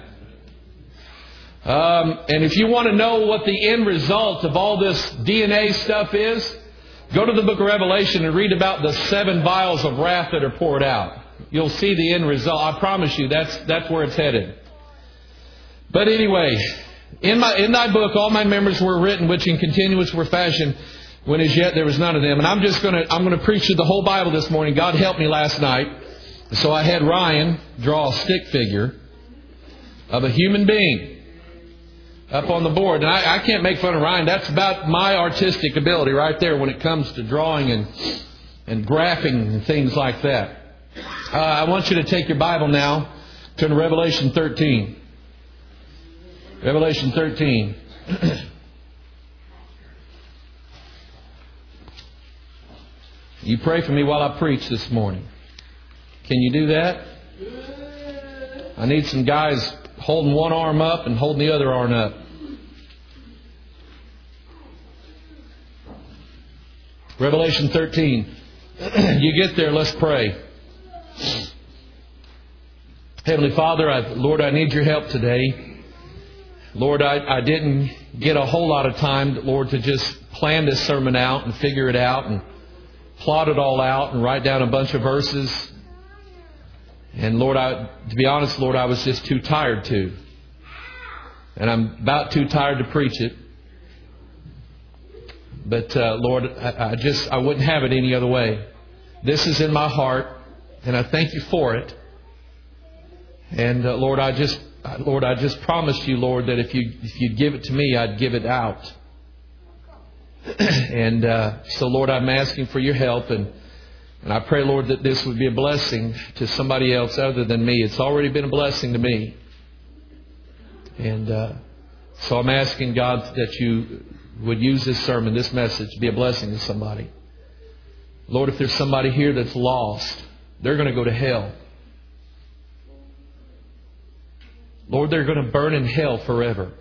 And if you want to know what the end result of all this DNA stuff is, go to the book of Revelation and read about the 7 vials of wrath that are poured out. You'll see the end result. I promise you, that's where it's headed. But anyway, in Thy book, all my members were written, which in continuance were fashioned, when as yet there was none of them. And I'm going to preach you the whole Bible this morning. God helped me last night. So I had Ryan draw a stick figure of a human being up on the board. And I can't make fun of Ryan. That's about my artistic ability right there when it comes to drawing and graphing and things like that. I want you to take your Bible now, turn to Revelation 13. Revelation 13. You pray for me while I preach this morning. Can you do that? I need some guys holding one arm up and holding the other arm up. Revelation 13. You get there, let's pray. Heavenly Father, Lord, I need your help today. Lord, I didn't get a whole lot of time, Lord, to just plan this sermon out and figure it out and plot it all out and write down a bunch of verses. And Lord, to be honest, Lord, I was just too tired to. And I'm about too tired to preach it. But Lord, I wouldn't have it any other way. This is in my heart, and I thank you for it. And Lord, I just promised you, Lord, that if you'd give it to me, I'd give it out. And so, Lord, I'm asking for your help, and I pray, Lord, that this would be a blessing to somebody else other than me. It's already been a blessing to me. And so I'm asking, God, that you would use this sermon, this message, to be a blessing to somebody. Lord, if there's somebody here that's lost, they're going to go to hell. Lord, they're going to burn in hell forever.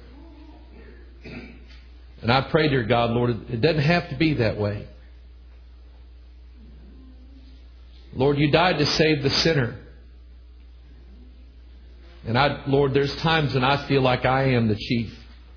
And I pray, dear God, Lord, it doesn't have to be that way. Lord, you died to save the sinner. And Lord, there's times when I feel like I am the chief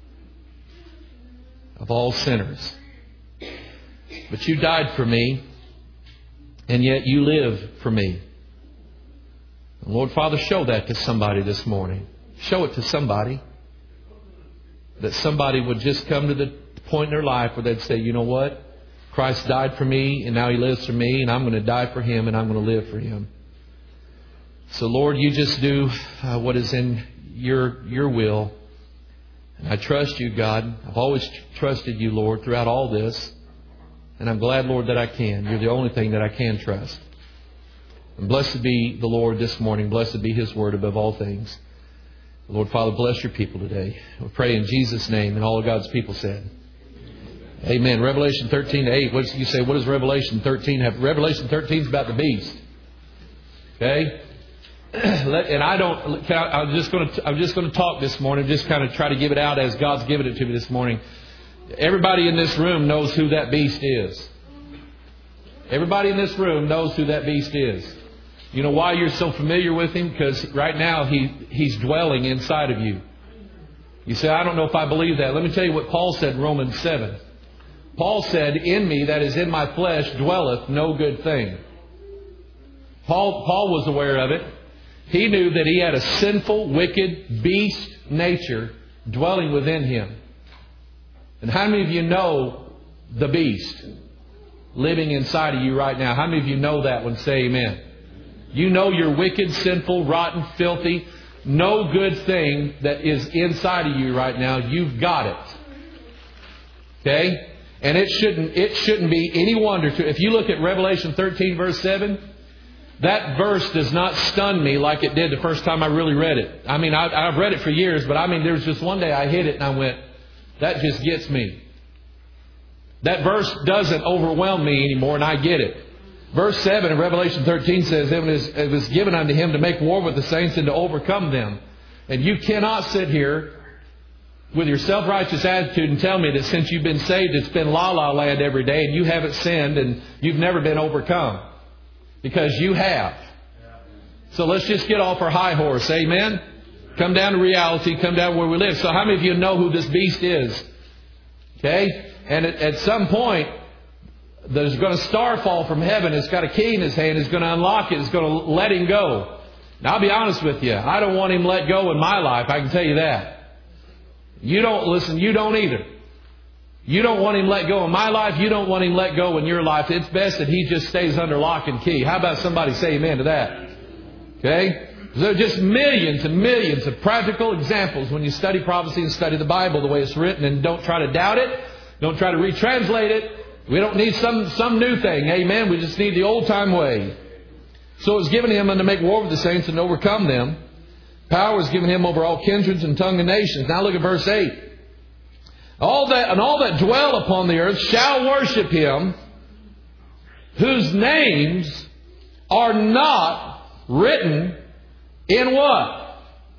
of all sinners. But you died for me, and yet you live for me. And Lord, Father, show that to somebody this morning. Show it to somebody. That somebody would just come to the point in their life where they'd say, you know what? Christ died for me, and now He lives for me, and I'm going to die for Him, and I'm going to live for Him. So, Lord, you just do what is in your will. And I trust you, God. I've always trusted you, Lord, throughout all this. And I'm glad, Lord, that I can. You're the only thing that I can trust. And blessed be the Lord this morning. Blessed be His word above all things. Lord, Father, bless your people today. We pray in Jesus' name, and all of God's people said. Amen. Revelation 13:8. What you say? What does Revelation 13 have? Revelation 13 is about the beast. Okay? And I'm just going to talk this morning. Just kind of try to give it out as God's given it to me this morning. Everybody in this room knows who that beast is. Everybody in this room knows who that beast is. You know why you're so familiar with him? Because right now he's dwelling inside of you. You say, I don't know if I believe that. Let me tell you what Paul said in Romans 7. Paul said, in me, that is in my flesh, dwelleth no good thing. Paul was aware of it. He knew that he had a sinful, wicked, beast nature dwelling within him. And how many of you know the beast living inside of you right now? How many of you know that one? Say amen. You know you're wicked, sinful, rotten, filthy. No good thing that is inside of you right now. You've got it. Okay? And it shouldn't be any wonder to, if you look at Revelation 13 verse 7, that verse does not stun me like it did the first time I really read it. I mean, I've read it for years, but there was just one day I hit it and I went, that just gets me. That verse doesn't overwhelm me anymore, and I get it. Verse 7 of Revelation 13 says, it was given unto him to make war with the saints and to overcome them. And you cannot sit here with your self-righteous attitude and tell me that since you've been saved, it's been la-la land every day and you haven't sinned and you've never been overcome. Because you have. So let's just get off our high horse. Amen? Come down to reality. Come down where we live. So how many of you know who this beast is? Okay? And at some point, there's going to star fall from heaven. It's got a key in his hand. It's going to unlock it. It's going to let him go. Now, I'll be honest with you. I don't want him let go in my life. I can tell you that. You don't either. You don't want him let go in my life. You don't want him let go in your life. It's best that he just stays under lock and key. How about somebody say amen to that? Okay? There are just millions and millions of practical examples when you study prophecy and study the Bible the way it's written, and don't try to doubt it. Don't try to retranslate it. We don't need some new thing. Amen? We just need the old time way. So it was given him unto make war with the saints and overcome them. Power was given him over all kindreds and tongue and nations. Now look at verse 8. All that dwell upon the earth shall worship him, whose names are not written in what?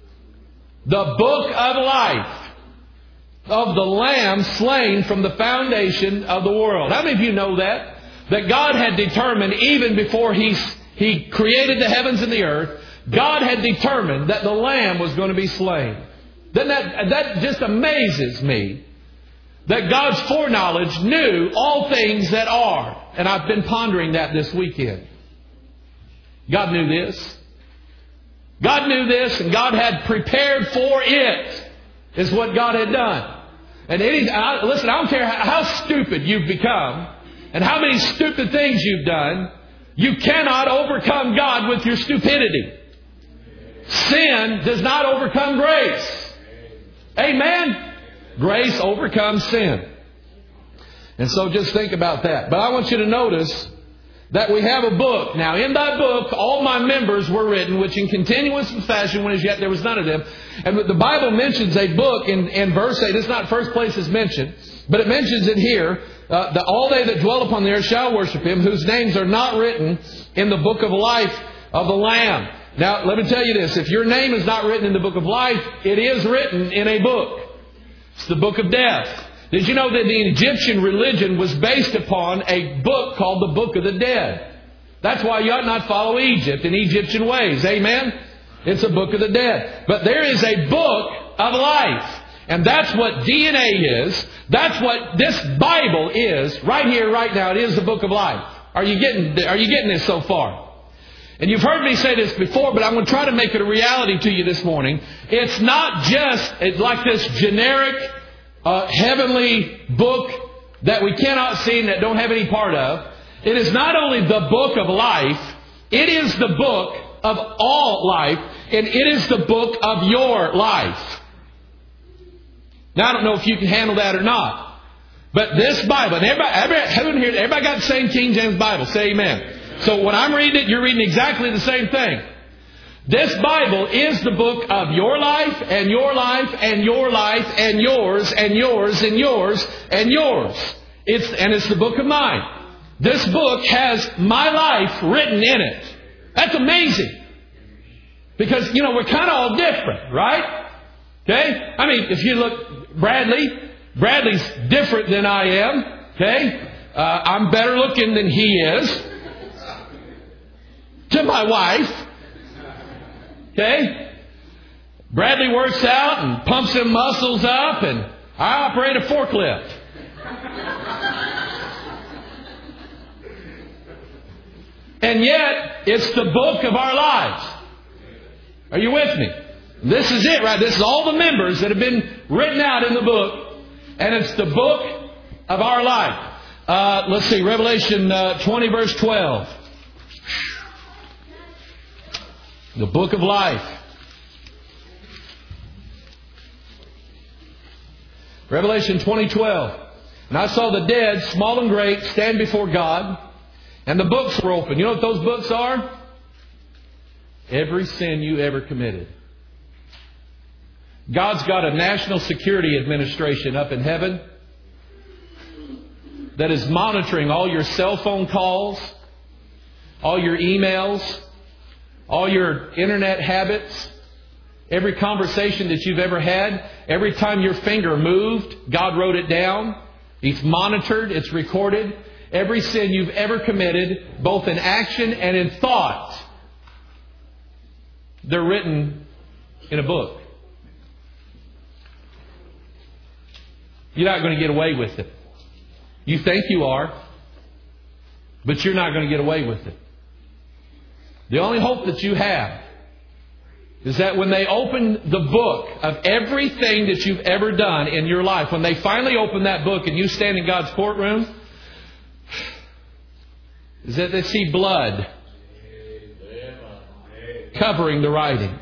The book of life of the Lamb slain from the foundation of the world. How many of you know that? That God had determined even before He created the heavens and the earth, God had determined that the Lamb was going to be slain. Then that just amazes me that God's foreknowledge knew all things that are. And I've been pondering that this weekend. God knew this. God knew this, and God had prepared for it, is what God had done. And listen, I don't care how stupid you've become and how many stupid things you've done, you cannot overcome God with your stupidity. Sin does not overcome grace. Amen? Grace overcomes sin. And so just think about that. But I want you to notice that we have a book. Now, in that book, all my members were written, which in continuance and fashion, when as yet there was none of them. And the Bible mentions a book in verse 8. It's not first place it's mentioned, but it mentions it here. All they that dwell upon the earth shall worship Him, whose names are not written in the book of life of the Lamb. Now, let me tell you this. If your name is not written in the book of life, it is written in a book. It's the book of death. Did you know that the Egyptian religion was based upon a book called the Book of the Dead? That's why you ought not follow Egypt in Egyptian ways. Amen? It's a book of the dead. But there is a book of life. And that's what DNA is. That's what this Bible is. Right here, right now, it is the book of life. Are you getting this so far? And you've heard me say this before, but I'm going to try to make it a reality to you this morning. It's not just like this generic heavenly book that we cannot see and that don't have any part of. It is not only the book of life, it is the book of all life, and it is the book of your life. Now, I don't know if you can handle that or not, but this Bible, and everybody got the same King James Bible. Say amen. So when I'm reading it, you're reading exactly the same thing. This Bible is the book of your life and your life and your life and yours and yours and yours and yours. It's the book of mine. This book has my life written in it. That's amazing. Because, we're kind of all different, right? Okay? I mean, if you look, Bradley's different than I am. Okay? I'm better looking than he is. To my wife. Okay? Bradley works out and pumps them muscles up, and I operate a forklift. And yet, it's the book of our lives. Are you with me? This is it, right? This is all the members that have been written out in the book, and it's the book of our life. Let's see, Revelation 20, verse 12. The book of life. Revelation 20:12. And I saw the dead, small and great, stand before God, and the books were open. You know what those books are? Every sin you ever committed. God's got a national security administration up in heaven that is monitoring all your cell phone calls, all your emails, all your internet habits, every conversation that you've ever had, every time your finger moved, God wrote it down. It's monitored, it's recorded. Every sin you've ever committed, both in action and in thought, they're written in a book. You're not going to get away with it. You think you are, but you're not going to get away with it. The only hope that you have is that when they open the book of everything that you've ever done in your life, when they finally open that book and you stand in God's courtroom, is that they see blood covering the writing.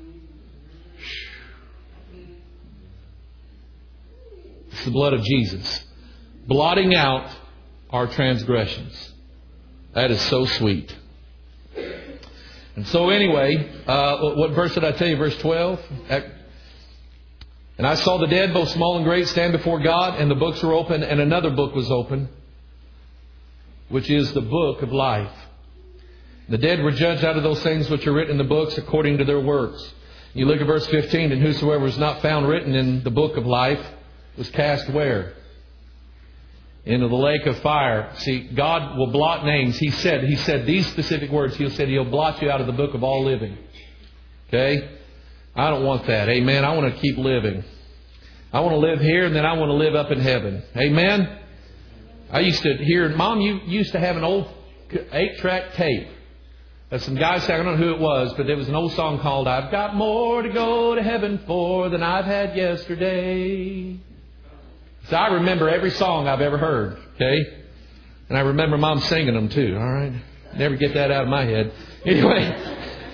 It's the blood of Jesus blotting out our transgressions. That is so sweet. And so anyway, what verse did I tell you? Verse 12. And I saw the dead, both small and great, stand before God, and the books were open, and another book was open, which is the book of life. The dead were judged out of those things which are written in the books according to their works. You look at verse 15, and whosoever was not found written in the book of life was cast where? Into the lake of fire. See, God will blot names. He said these specific words. He said He'll blot you out of the book of all living. Okay? I don't want that. Amen. I want to keep living. I want to live here, and then I want to live up in heaven. Amen. I used to hear, Mom, you used to have an old 8-track tape. Some guy sang, I don't know who it was, but there was an old song called, I've got more to go to heaven for than I've had yesterday. So I remember every song I've ever heard. Okay. And I remember Mom singing them too. All right. Never get that out of my head. Anyway.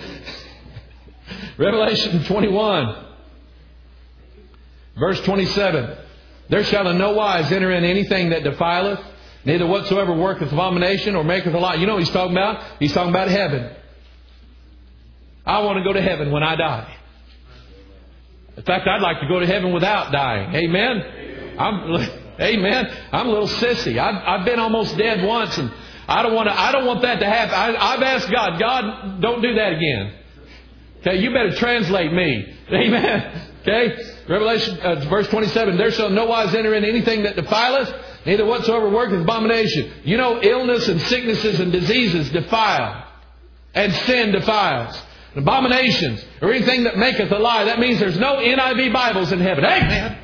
Revelation 21. Verse 27. There shall in no wise enter in anything that defileth, neither whatsoever worketh abomination or maketh a lie. You know what he's talking about? He's talking about heaven. I want to go to heaven when I die. In fact, I'd like to go to heaven without dying. Amen? Amen. I'm a little sissy. I've been almost dead once, and I don't want that to happen. I've asked God, God, don't do that again. Okay, you better translate me. Amen. Okay, Revelation verse 27. There shall no wise enter in anything that defileth, neither whatsoever worketh abomination. You know, illness and sicknesses and diseases defile, and sin defiles. Abominations or anything that maketh a lie. That means there's no NIV Bibles in heaven. Amen.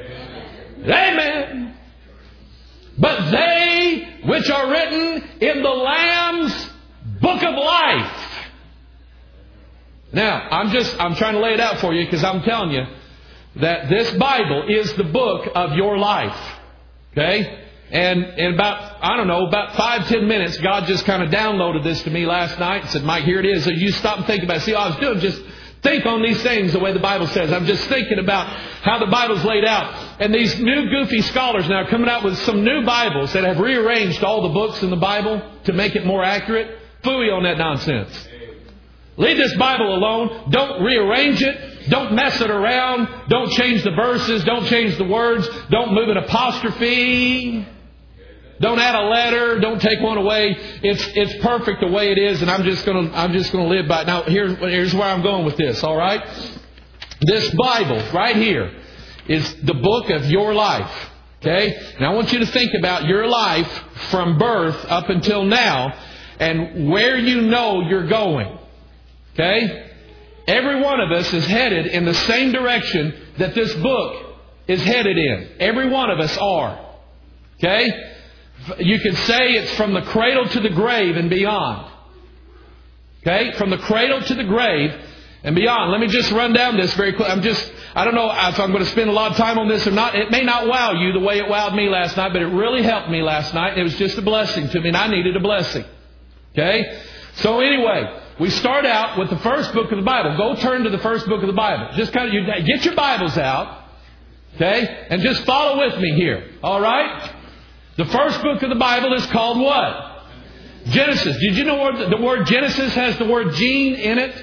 Amen. But they which are written in the Lamb's book of life. Now, I'm trying to lay it out for you because I'm telling you that this Bible is the book of your life. Okay? And in about 5-10 minutes, God just kind of downloaded this to me last night and said, Mike, here it is. So you stop and think about it. See, all I was doing just think on these things the way the Bible says. I'm just thinking about how the Bible's laid out. And these new goofy scholars now are coming out with some new Bibles that have rearranged all the books in the Bible to make it more accurate. Phooey on that nonsense. Leave this Bible alone. Don't rearrange it. Don't mess it around. Don't change the verses. Don't change the words. Don't move an apostrophe. Don't add a letter. Don't take one away. It's perfect the way it is, and I'm just gonna live by it. Now here's where I'm going with this. All right, this Bible right here is the book of your life. Okay, now I want you to think about your life from birth up until now, and where you know you're going. Okay, every one of us is headed in the same direction that this book is headed in. Every one of us are. Okay. You could say it's from the cradle to the grave and beyond. Okay? From the cradle to the grave and beyond. Let me just run down this very quick. I don't know if I'm going to spend a lot of time on this or not. It may not wow you the way it wowed me last night, but it really helped me last night. It was just a blessing to me, and I needed a blessing. Okay? So anyway, we start out with the first book of the Bible. Go turn to the first book of the Bible. Just kind of get your Bibles out. Okay? And just follow with me here. All right? The first book of the Bible is called what? Genesis. Did you know the word Genesis has the word gene in it?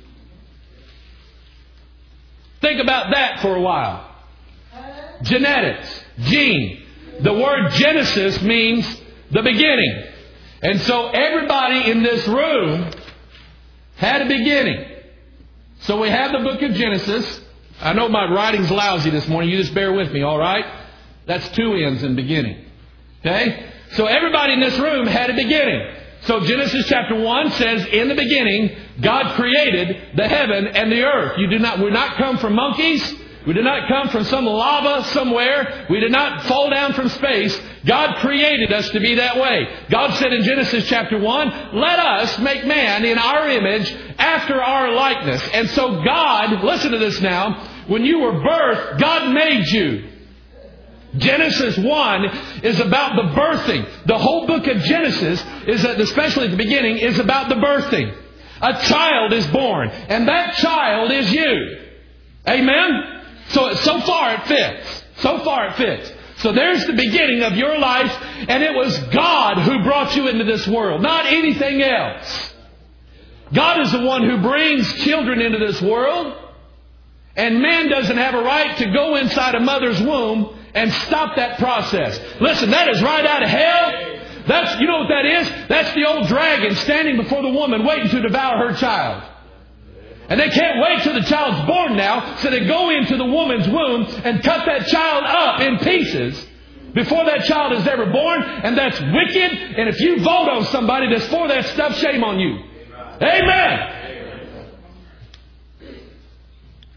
Think about that for a while. Genetics. Gene. The word Genesis means the beginning. And so everybody in this room had a beginning. So we have the book of Genesis. I know my writing's lousy this morning. You just bear with me, all right? That's two N's in beginning. Okay? So everybody in this room had a beginning. So Genesis chapter 1 says, in the beginning, God created the heaven and the earth. We're not come from monkeys. We did not come from some lava somewhere. We did not fall down from space. God created us to be that way. God said in Genesis chapter 1, let us make man in our image after our likeness. And so God, listen to this now, when you were birthed, God made you. Genesis 1 is about the birthing. The whole book of Genesis, especially at the beginning, is about the birthing. A child is born, and that child is you. Amen? So far it fits. So far it fits. So there's the beginning of your life, and it was God who brought you into this world, not anything else. God is the one who brings children into this world, and man doesn't have a right to go inside a mother's womb and stop that process. Listen, that is right out of hell. You know what that is? That's the old dragon standing before the woman waiting to devour her child. And they can't wait till the child's born now, so they go into the woman's womb and cut that child up in pieces before that child is ever born. And that's wicked. And if you vote on somebody that's for that stuff, shame on you. Amen.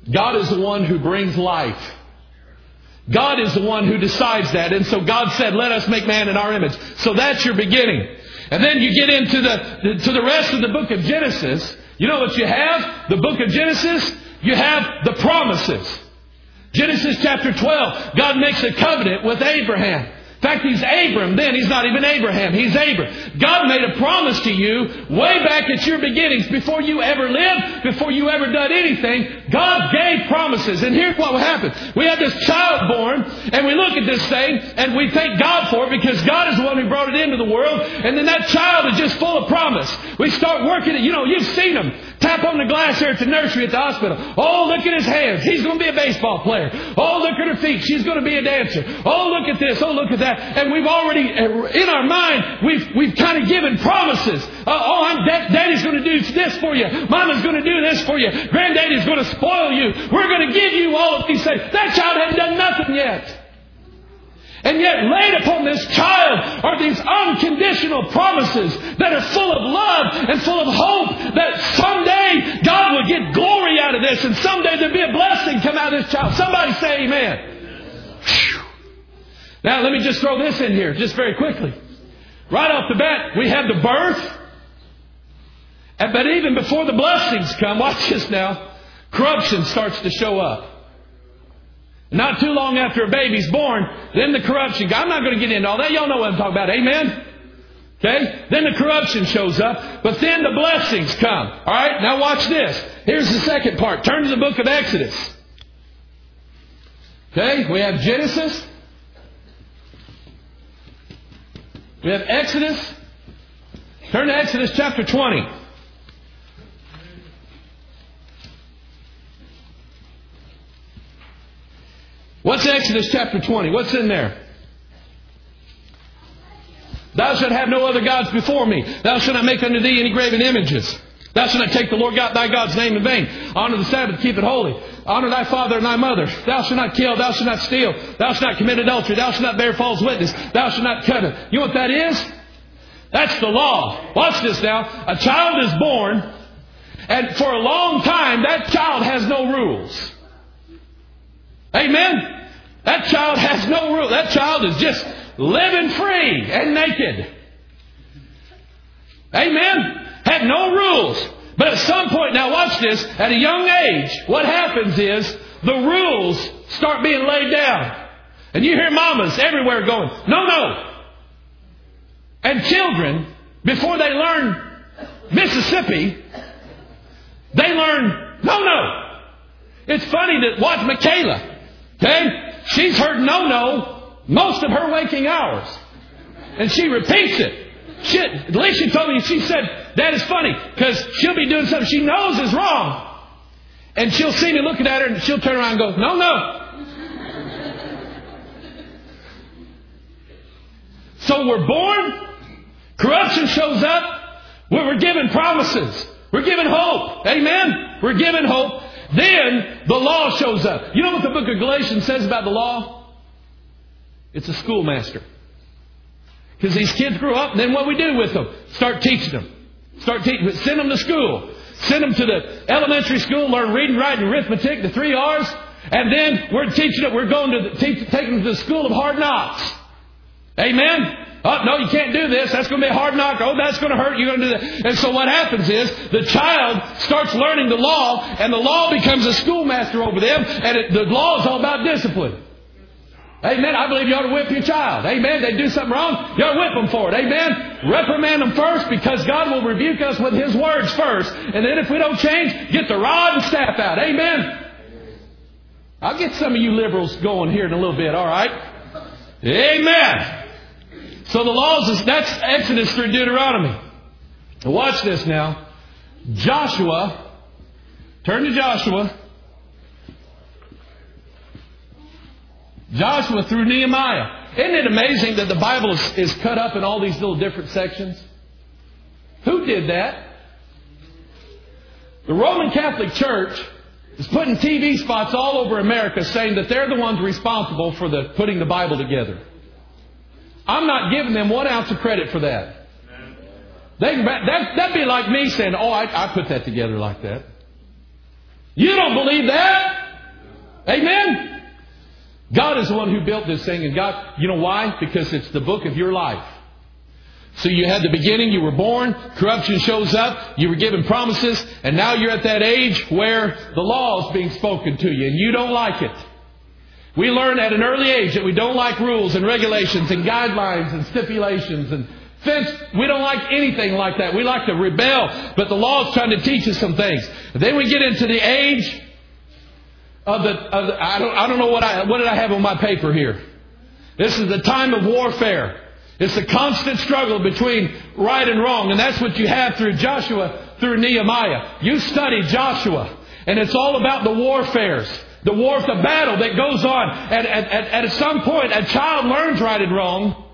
God is the one who brings life. God is the one who decides that. And so God said, let us make man in our image. So that's your beginning. And then you get into the rest of the book of Genesis. You know what you have? The book of Genesis, you have the promises. Genesis chapter 12, God makes a covenant with Abraham. In fact, he's Abram then. He's not even Abraham. He's Abram. God made a promise to you way back at your beginnings. Before you ever lived, before you ever done anything, God gave promises. And here's what will happen. We have this child born, and we look at this thing, and we thank God for it because God is the one who brought it into the world. And then that child is just full of promise. We start working it. You know, you've seen them. Tap on the glass here at the nursery at the hospital. Oh, look at his hands. He's going to be a baseball player. Oh, look at her feet. She's going to be a dancer. Oh, look at this. Oh, look at that. And we've already, in our mind, we've kind of given promises. Daddy's going to do this for you. Mama's going to do this for you. Granddaddy's going to spoil you. We're going to give you all of these things. That child hadn't done nothing yet. And yet laid upon this child are these unconditional promises that are full of love and full of hope that someday God will get glory out of this and someday there'll be a blessing come out of this child. Somebody say amen. Whew. Now let me just throw this in here just very quickly. Right off the bat, we have the birth. But even before the blessings come, watch this now, corruption starts to show up. Not too long after a baby's born, then the corruption. I'm not going to get into all that. Y'all know what I'm talking about. Amen? Okay? Then the corruption shows up, but then the blessings come. All right? Now watch this. Here's the second part. Turn to the book of Exodus. Okay? We have Genesis. We have Exodus. Turn to Exodus chapter 20. What's Exodus chapter 20? What's in there? Thou shalt have no other gods before me. Thou shalt not make unto thee any graven images. Thou shalt not take the Lord God, thy God's name in vain. Honor the Sabbath, keep it holy. Honor thy father and thy mother. Thou shalt not kill. Thou shalt not steal. Thou shalt not commit adultery. Thou shalt not bear false witness. Thou shalt not covet. You know what that is? That's the law. Watch this now. A child is born, and for a long time that child has no rules. Amen? That child has no rule. That child is just living free and naked. Amen? Have no rules. But at some point, now watch this, at a young age, what happens is the rules start being laid down. And you hear mamas everywhere going, no, no. And children, before they learn Mississippi, they learn no, no. It's funny that watch Michaela. Okay? She's heard no-no most of her waking hours. And she repeats it. At least she told me, she said, that is funny. Because she'll be doing something she knows is wrong. And she'll see me looking at her and she'll turn around and go, no, no. So we're born. Corruption shows up. We're given promises. We're given hope. Amen? We're given hope. Then the law shows up. You know what the book of Galatians says about the law? It's a schoolmaster. Because these kids grew up, and then what we do with them? Start teaching them. Send them to school. Send them to the elementary school, learn reading, writing, arithmetic, the 3 R's. And then we're teaching them, we're going to take them to the school of hard knocks. Amen? Oh, no, you can't do this. That's going to be a hard knock. Oh, that's going to hurt. You're going to do that. And so what happens is the child starts learning the law, and the law becomes a schoolmaster over them, and the law is all about discipline. Amen. I believe you ought to whip your child. Amen. They do something wrong, you ought to whip them for it. Amen. Reprimand them first, because God will rebuke us with His words first. And then if we don't change, get the rod and staff out. Amen. I'll get some of you liberals going here in a little bit. All right. Amen. So the laws, that's Exodus through Deuteronomy. Now watch this now. Joshua. Turn to Joshua. Joshua through Nehemiah. Isn't it amazing that the Bible is cut up in all these little different sections? Who did that? The Roman Catholic Church is putting TV spots all over America saying that they're the ones responsible for putting the Bible together. I'm not giving them 1 ounce of credit for that. That'd be like me saying, oh, I put that together like that. You don't believe that? Amen? God is the one who built this thing. And God, you know why? Because it's the book of your life. So you had the beginning, you were born, corruption shows up, you were given promises, and now you're at that age where the law is being spoken to you, and you don't like it. We learn at an early age that we don't like rules and regulations and guidelines and stipulations and fence. We don't like anything like that. We like to rebel, but the law is trying to teach us some things. And then we get into the age of the I don't know what did I have on my paper here. This is the time of warfare. It's a constant struggle between right and wrong. And that's what you have through Joshua, through Nehemiah. You study Joshua. And it's all about the warfares. The battle that goes on. At some point, a child learns right and wrong.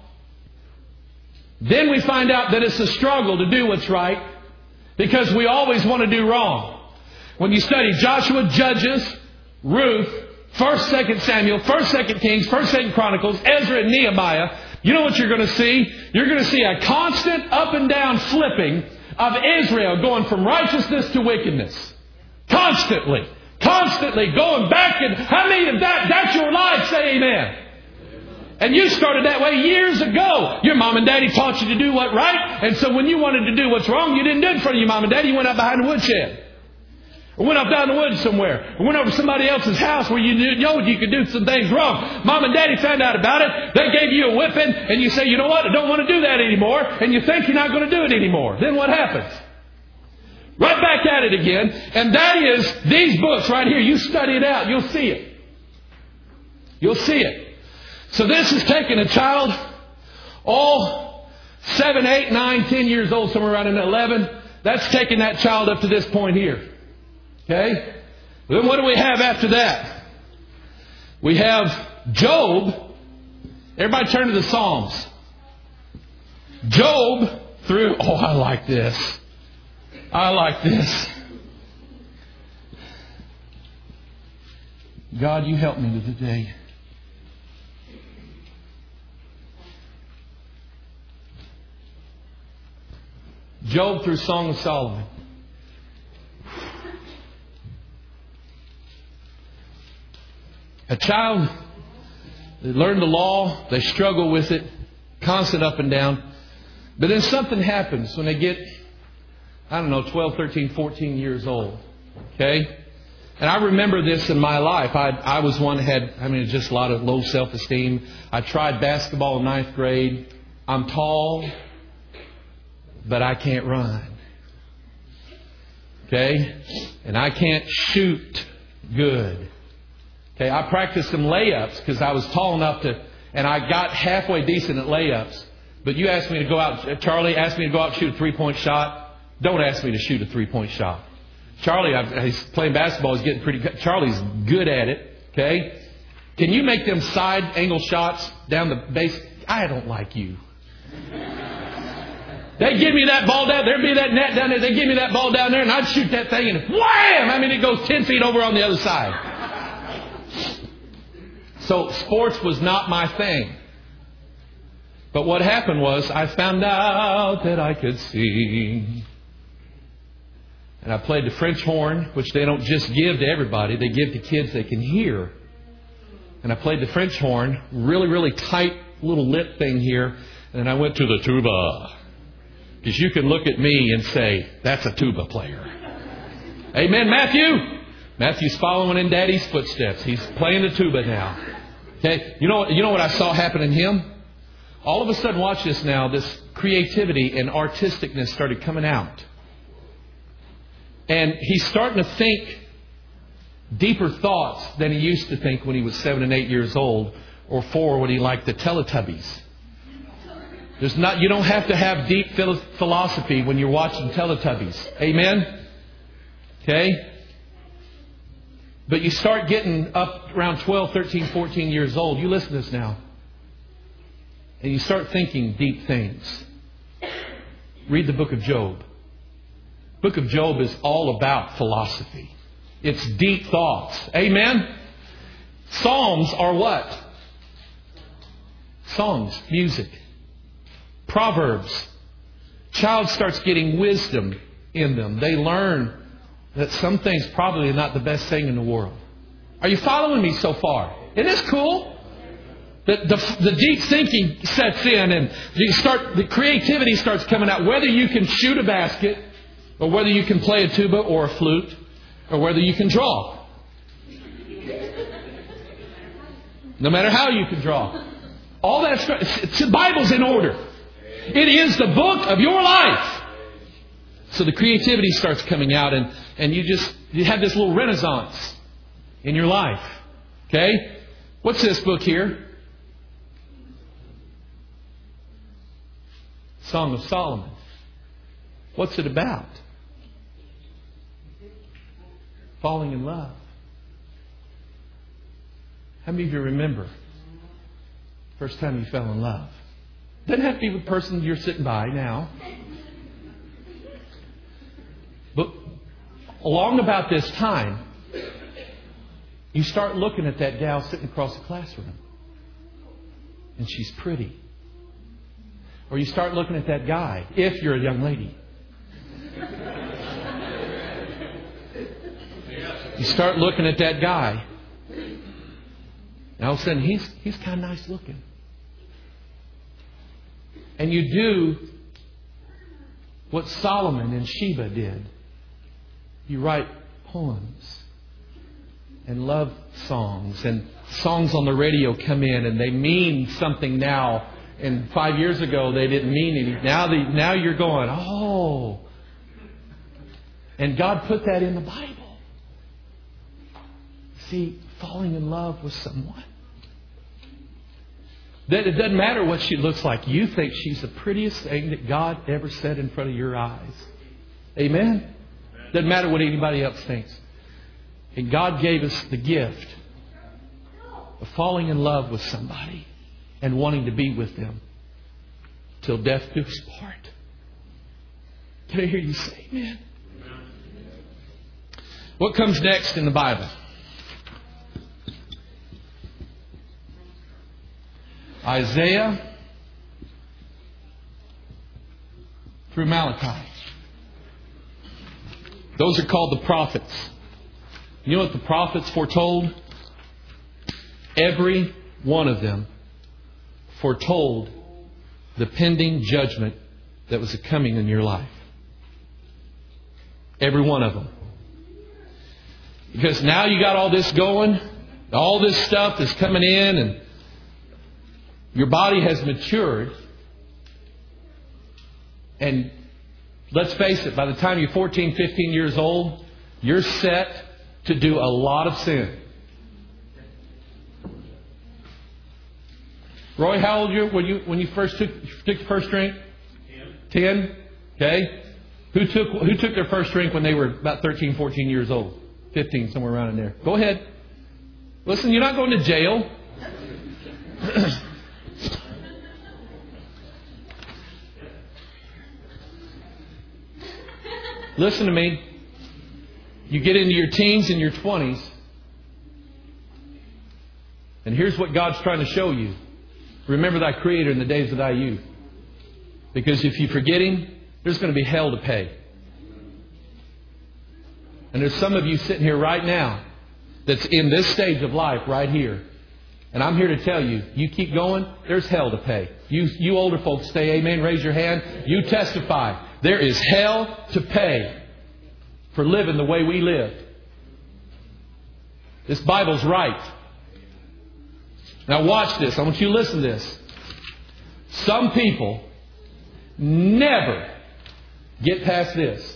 Then we find out that it's a struggle to do what's right. Because we always want to do wrong. When you study Joshua, Judges, Ruth, 1st, 2nd Samuel, 1st, 2nd Kings, 1st, 2nd Chronicles, Ezra and Nehemiah, you know what you're going to see? You're going to see a constant up and down flipping of Israel going from righteousness to wickedness. Constantly going back. And how many of that's your life? Say amen. And you started that way years ago. Your mom and daddy taught you to do what's right. And so when you wanted to do what's wrong, you didn't do it in front of your mom and daddy. You went out behind the woodshed. Or went up down the woods somewhere. Or went over to somebody else's house where you know you could do some things wrong. Mom and daddy found out about it. They gave you a whipping. And you say, you know what? I don't want to do that anymore. And you think you're not going to do it anymore. Then what happens? Right back at it again. And that is these books right here. You study it out. You'll see it. You'll see it. So this is taking a child all 7, 8, 9, 10 years old, somewhere around in 11. That's taking that child up to this point here. Okay? Then what do we have after that? We have Job. Everybody turn to the Psalms. Job through... Oh, I like this. I like this. God, you help me today. Job through Song of Solomon. A child, they learn the law, they struggle with it, constant up and down. But then something happens when they get, 12, 13, 14 years old. Okay? And I remember this in my life. I was one that had, just a lot of low self-esteem. I tried basketball in 9th grade. I'm tall, but I can't run. Okay? And I can't shoot good. Okay, I practiced some layups because I was tall enough to, and I got halfway decent at layups. But you asked me to go out, Charlie asked me to go out and shoot a 3-point shot. Don't ask me to shoot a 3-point shot. Charlie, he's playing basketball, he's getting pretty good. Charlie's good at it. Okay? Can you make them side angle shots down the base? I don't like you. They give me that ball down, there'd be that net down there, they give me that ball down there, and I'd shoot that thing, and wham! It goes 10 feet over on the other side. So sports was not my thing. But what happened was I found out that I could sing. And I played the French horn, which they don't just give to everybody. They give to kids they can hear. And I played the French horn, really, really tight little lip thing here. And I went to the tuba. Because you can look at me and say, that's a tuba player. Amen, Matthew? Matthew's following in Daddy's footsteps. He's playing the tuba now. Okay, you know what I saw happen in him? All of a sudden, watch this now, this creativity and artisticness started coming out. And he's starting to think deeper thoughts than he used to think when he was 7 and 8 years old, or 4 when he liked the Teletubbies. You don't have to have deep philosophy when you're watching Teletubbies. Amen? Okay? But you start getting up around 12, 13, 14 years old. You listen to this now. And you start thinking deep things. Read the book of Job. The book of Job is all about philosophy. It's deep thoughts. Amen? Psalms are what? Songs, music. Proverbs. Child starts getting wisdom in them. They learn that some things probably are not the best thing in the world. Are you following me so far? Isn't this cool? The deep thinking sets in and the creativity starts coming out. Whether you can shoot a basket, or whether you can play a tuba or a flute, or whether you can draw. No matter how you can draw. All that stuff. The Bible's in order. It is the book of your life. So the creativity starts coming out and you have this little renaissance in your life. Okay? What's this book here? Song of Solomon. What's it about? Falling in love. How many of you remember first time you fell in love? Doesn't have to be with the person you're sitting by now. But along about this time, you start looking at that gal sitting across the classroom. And she's pretty. Or you start looking at that guy, if you're a young lady. You start looking at that guy. And all of a sudden, he's kind of nice looking. And you do what Solomon and Sheba did. You write poems and love songs. And songs on the radio come in and they mean something now. And 5 years ago, they didn't mean anything. Now you're going, oh. And God put that in the Bible. See, falling in love with someone. That it doesn't matter what she looks like. You think she's the prettiest thing that God ever set in front of your eyes. Amen? Doesn't matter what anybody else thinks. And God gave us the gift of falling in love with somebody and wanting to be with them till death do us part. Can I hear you say amen? What comes next in the Bible? Isaiah through Malachi. Those are called the prophets. You know what the prophets foretold? Every one of them foretold the pending judgment that was coming in your life. Every one of them. Because now you got all this going. All this stuff is coming in and your body has matured. And let's face it, by the time you're 14, 15 years old, you're set to do a lot of sin. Roy, how old were you when you first took your first drink? 10. Okay. Who took their first drink when they were about 13, 14 years old? 15, somewhere around in there. Go ahead. Listen, you're not going to jail. Listen to me. You get into your teens and your 20s. And here's what God's trying to show you. Remember thy Creator in the days of thy youth. Because if you forget Him, there's going to be hell to pay. And there's some of you sitting here right now that's in this stage of life right here. And I'm here to tell you, you keep going, there's hell to pay. You older folks say amen, raise your hand. You testify. There is hell to pay for living the way we live. This Bible's right. Now watch this. I want you to listen to this. Some people never get past this.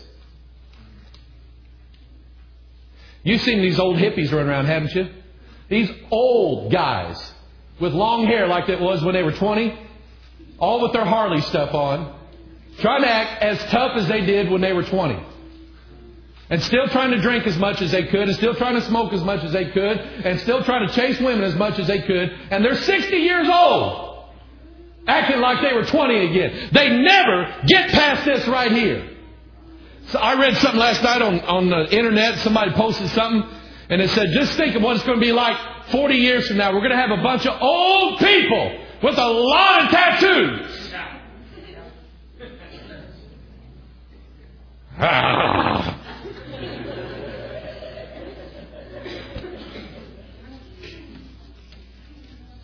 You've seen these old hippies run around, haven't you? These old guys with long hair like it was when they were 20, all with their Harley stuff on, trying to act as tough as they did when they were 20. And still trying to drink as much as they could, and still trying to smoke as much as they could, and still trying to chase women as much as they could. And they're 60 years old, acting like they were 20 again. They never get past this right here. So I read something last night on the internet. Somebody posted something, and it said, just think of what it's going to be like 40 years from now. We're going to have a bunch of old people with a lot of tattoos.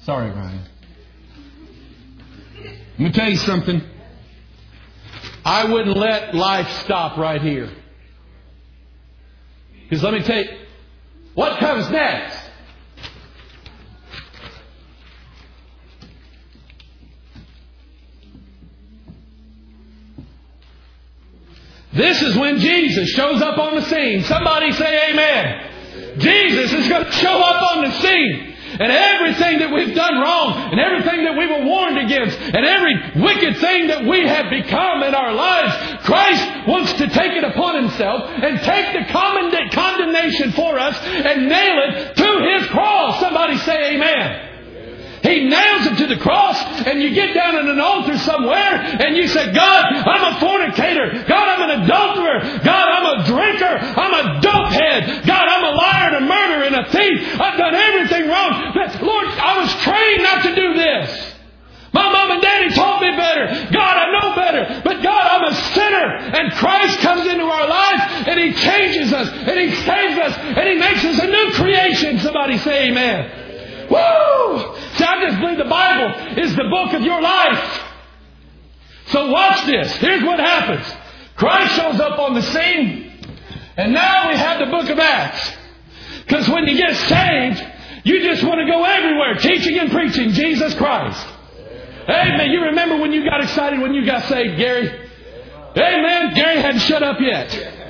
Sorry, Ryan. Let me tell you something. I wouldn't let life stop right here. Because let me tell you, what comes next? This is when Jesus shows up on the scene. Somebody say amen. Jesus is going to show up on the scene. And everything that we've done wrong, and everything that we were warned against, and every wicked thing that we have become in our lives, Christ wants to take it upon Himself and take the condemnation for us and nail it to His cross. Somebody say amen. He nails it to the cross, and you get down at an altar somewhere and you say, God, I'm a fornicator. God, I'm an adulterer. God, I'm a drinker. I'm a dopehead. God, I'm a liar and a murderer and a thief. I've done everything wrong. But Lord, I was trained not to do this. My mom and daddy taught me better. God, I know better. But God, I'm a sinner. And Christ comes into our life and He changes us and He saves us and He makes us a new creation. Somebody say amen. Woo! See, I just believe the Bible is the book of your life. So watch this. Here's what happens. Christ shows up on the scene. And now we have the book of Acts. Because when you get saved, you just want to go everywhere teaching and preaching Jesus Christ. Amen. You remember when you got excited when you got saved, Gary? Amen. Gary hadn't shut up yet.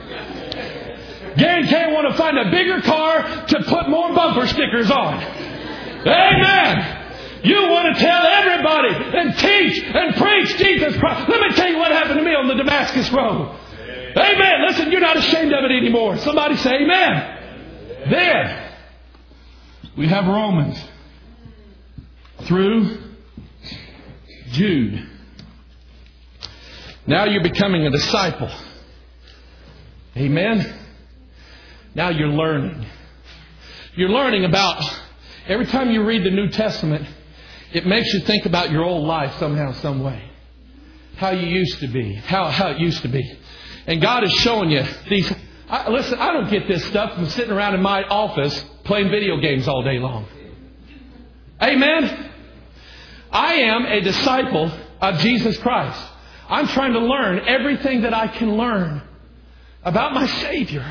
Gary can't want to find a bigger car to put more bumper stickers on. Amen. You want to tell everybody and teach and preach Jesus Christ. Let me tell you what happened to me on the Damascus Road. Amen. Listen, you're not ashamed of it anymore. Somebody say amen. Then we have Romans through Jude. Now you're becoming a disciple. Amen. Now you're learning. You're learning about... Every time you read the New Testament, it makes you think about your old life somehow, some way. How you used to be. How it used to be. And God is showing you these... Listen, I don't get this stuff from sitting around in my office playing video games all day long. Amen? I am a disciple of Jesus Christ. I'm trying to learn everything that I can learn about my Savior.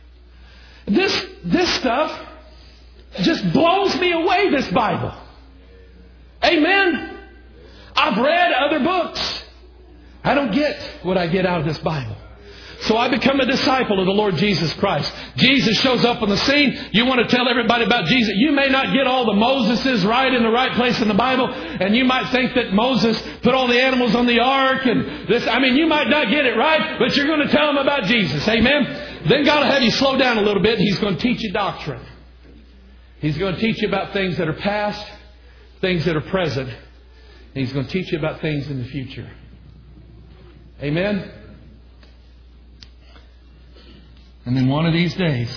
This stuff... just blows me away, this Bible. Amen. I've read other books. I don't get what I get out of this Bible. So I become a disciple of the Lord Jesus Christ. Jesus shows up on the scene. You want to tell everybody about Jesus. You may not get all the Moseses right in the right place in the Bible. And you might think that Moses put all the animals on the ark. And this. I mean, you might not get it right. But you're going to tell them about Jesus. Amen. Then God will have you slow down a little bit. He's going to teach you doctrine. He's going to teach you about things that are past, things that are present. And He's going to teach you about things in the future. Amen? And then one of these days,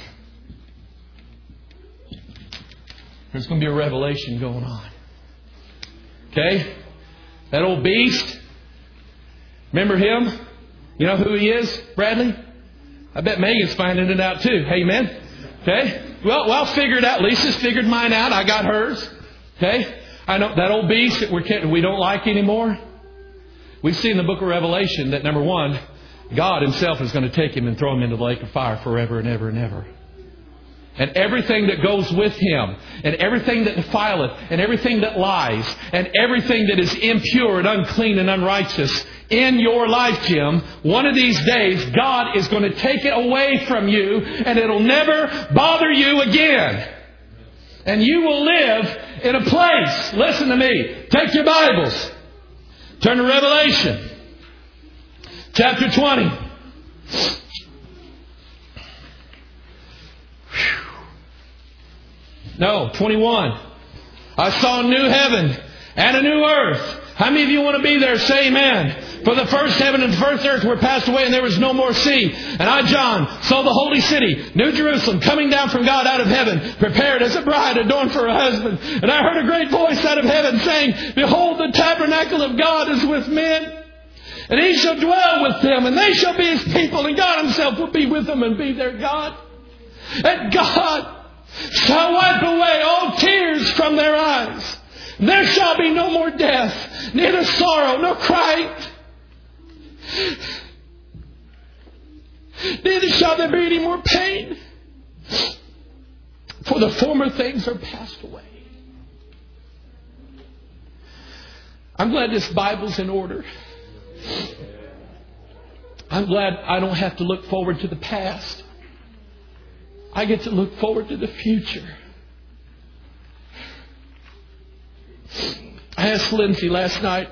there's going to be a revelation going on. Okay? That old beast. Remember him? You know who he is, Bradley? I bet Megan's finding it out too. Amen? Okay? Well, I'll figure it out. Lisa's figured mine out. I got hers. Okay? I know that old beast that we don't like anymore. We see in the book of Revelation that, number one, God Himself is going to take him and throw him into the lake of fire forever and ever and ever. And everything that goes with him, and everything that defileth, and everything that lies, and everything that is impure and unclean and unrighteous in your life, Jim, one of these days, God is going to take it away from you, and it'll never bother you again. And you will live in a place, listen to me, take your Bibles, turn to Revelation, chapter 20. No, 21. I saw a new heaven and a new earth. How many of you want to be there? Say amen. For the first heaven and the first earth were passed away, and there was no more sea. And I, John, saw the holy city, New Jerusalem, coming down from God out of heaven, prepared as a bride adorned for her husband. And I heard a great voice out of heaven saying, Behold, the tabernacle of God is with men. And He shall dwell with them, and they shall be His people, and God Himself will be with them and be their God. And God shall wipe away all tears from their eyes. There shall be no more death, neither sorrow nor crying. Neither shall there be any more pain. For the former things are passed away. I'm glad this Bible's in order. I'm glad I don't have to look forward to the past. I get to look forward to the future. I asked Lindsay last night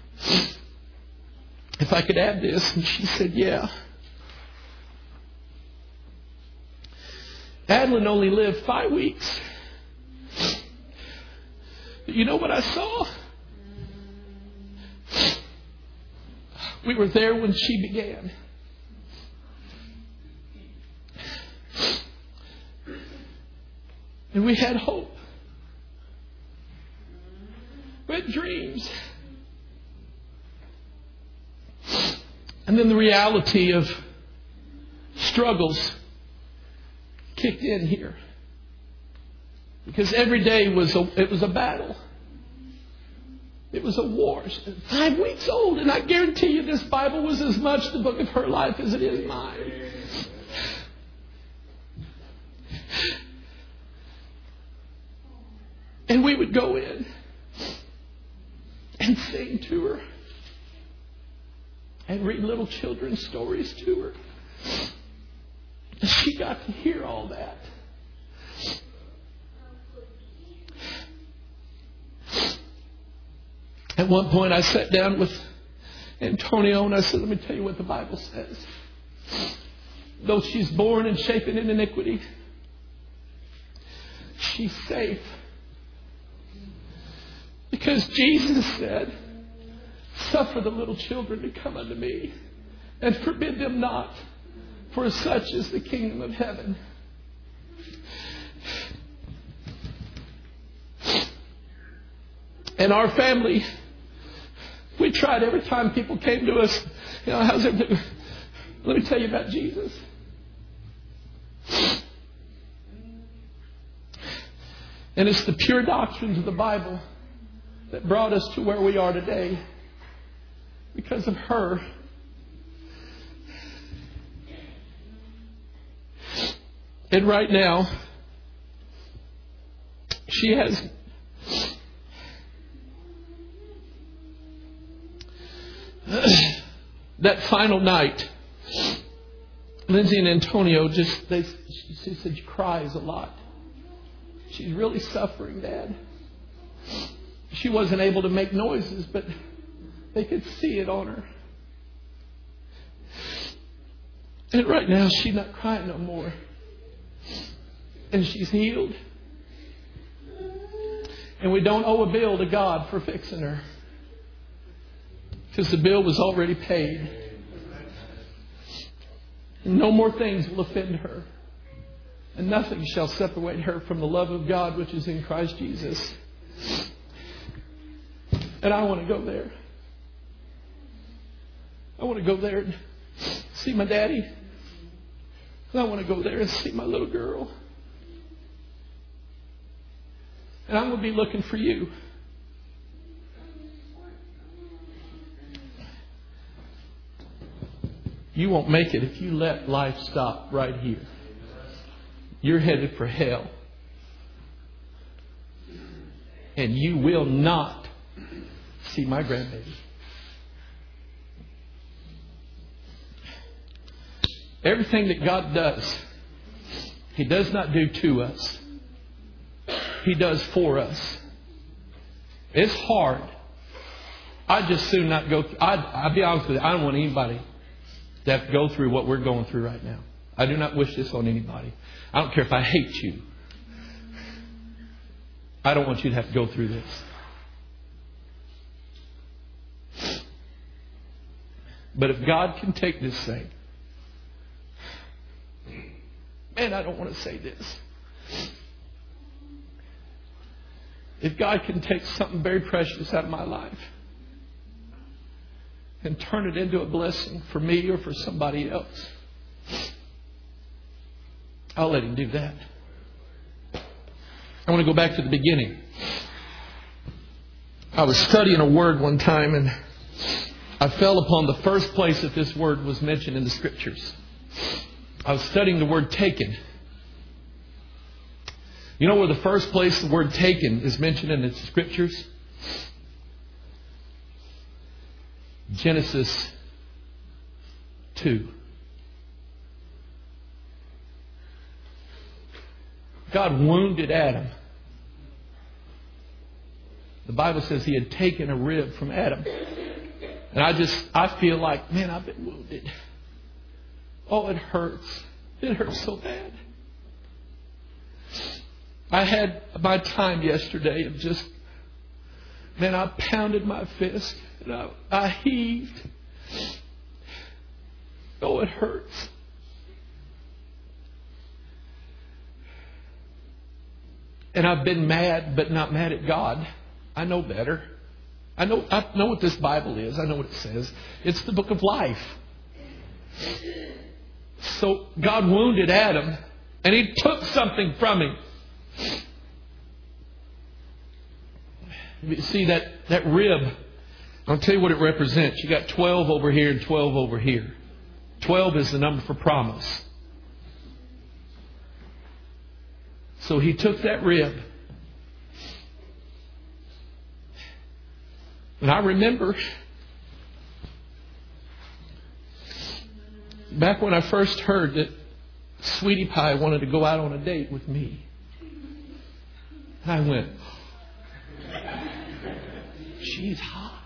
if I could add this, and she said, yeah. Adeline only lived 5 weeks. But you know what I saw? We were there when she began. And we had hope. We had dreams. And then the reality of struggles kicked in here. Because every day was a battle. It was a war. 5 weeks old. And I guarantee you this Bible was as much the book of her life as it is mine. And we would go in and sing to her. And read little children's stories to her. And she got to hear all that. At one point I sat down with Antonio and I said, let me tell you what the Bible says. Though she's born and shapen in iniquity, she's safe. Because Jesus said, suffer the little children to come unto me, and forbid them not, for such is the kingdom of heaven. And our family, we tried every time people came to us, how's everything? Let me tell you about Jesus. And it's the pure doctrines of the Bible that brought us to where we are today. Because of her. And right now, she has that final night. Lindsay and Antonio she said she cries a lot. She's really suffering, Dad. She wasn't able to make noises, but they could see it on her. And right now, she's not crying no more. And she's healed. And we don't owe a bill to God for fixing her. Because the bill was already paid. And no more things will offend her. And nothing shall separate her from the love of God which is in Christ Jesus. And I want to go there. I want to go there and see my daddy. And I want to go there and see my little girl. And I'm going to be looking for you. You won't make it if you let life stop right here. You're headed for hell. And you will not see my grandbaby. Everything that God does, He does not do to us. He does for us. It's hard. I'd just soon not go. I'll be honest with you. I don't want anybody to have to go through what we're going through right now. I do not wish this on anybody. I don't care if I hate you. I don't want you to have to go through this. But if God can take this thing, man, I don't want to say this. If God can take something very precious out of my life and turn it into a blessing for me or for somebody else, I'll let Him do that. I want to go back to the beginning. I was studying a word one time, and I fell upon the first place that this word was mentioned in the Scriptures. I was studying the word taken. You know where the first place the word taken is mentioned in the Scriptures? Genesis 2. God wounded Adam. The Bible says He had taken a rib from Adam. And I feel like, man, I've been wounded. Oh, it hurts. It hurts so bad. I had my time yesterday of just, man, I pounded my fist and I heaved. Oh, it hurts. And I've been mad, but not mad at God. I know better. I know what this Bible is. I know what it says. It's the book of life. So God wounded Adam, and He took something from him. You see that rib, I'll tell you what it represents. You got 12 over here and 12 over here. 12 is the number for promise. So He took that rib. And I remember back when I first heard that Sweetie Pie wanted to go out on a date with me. I went, she's hot.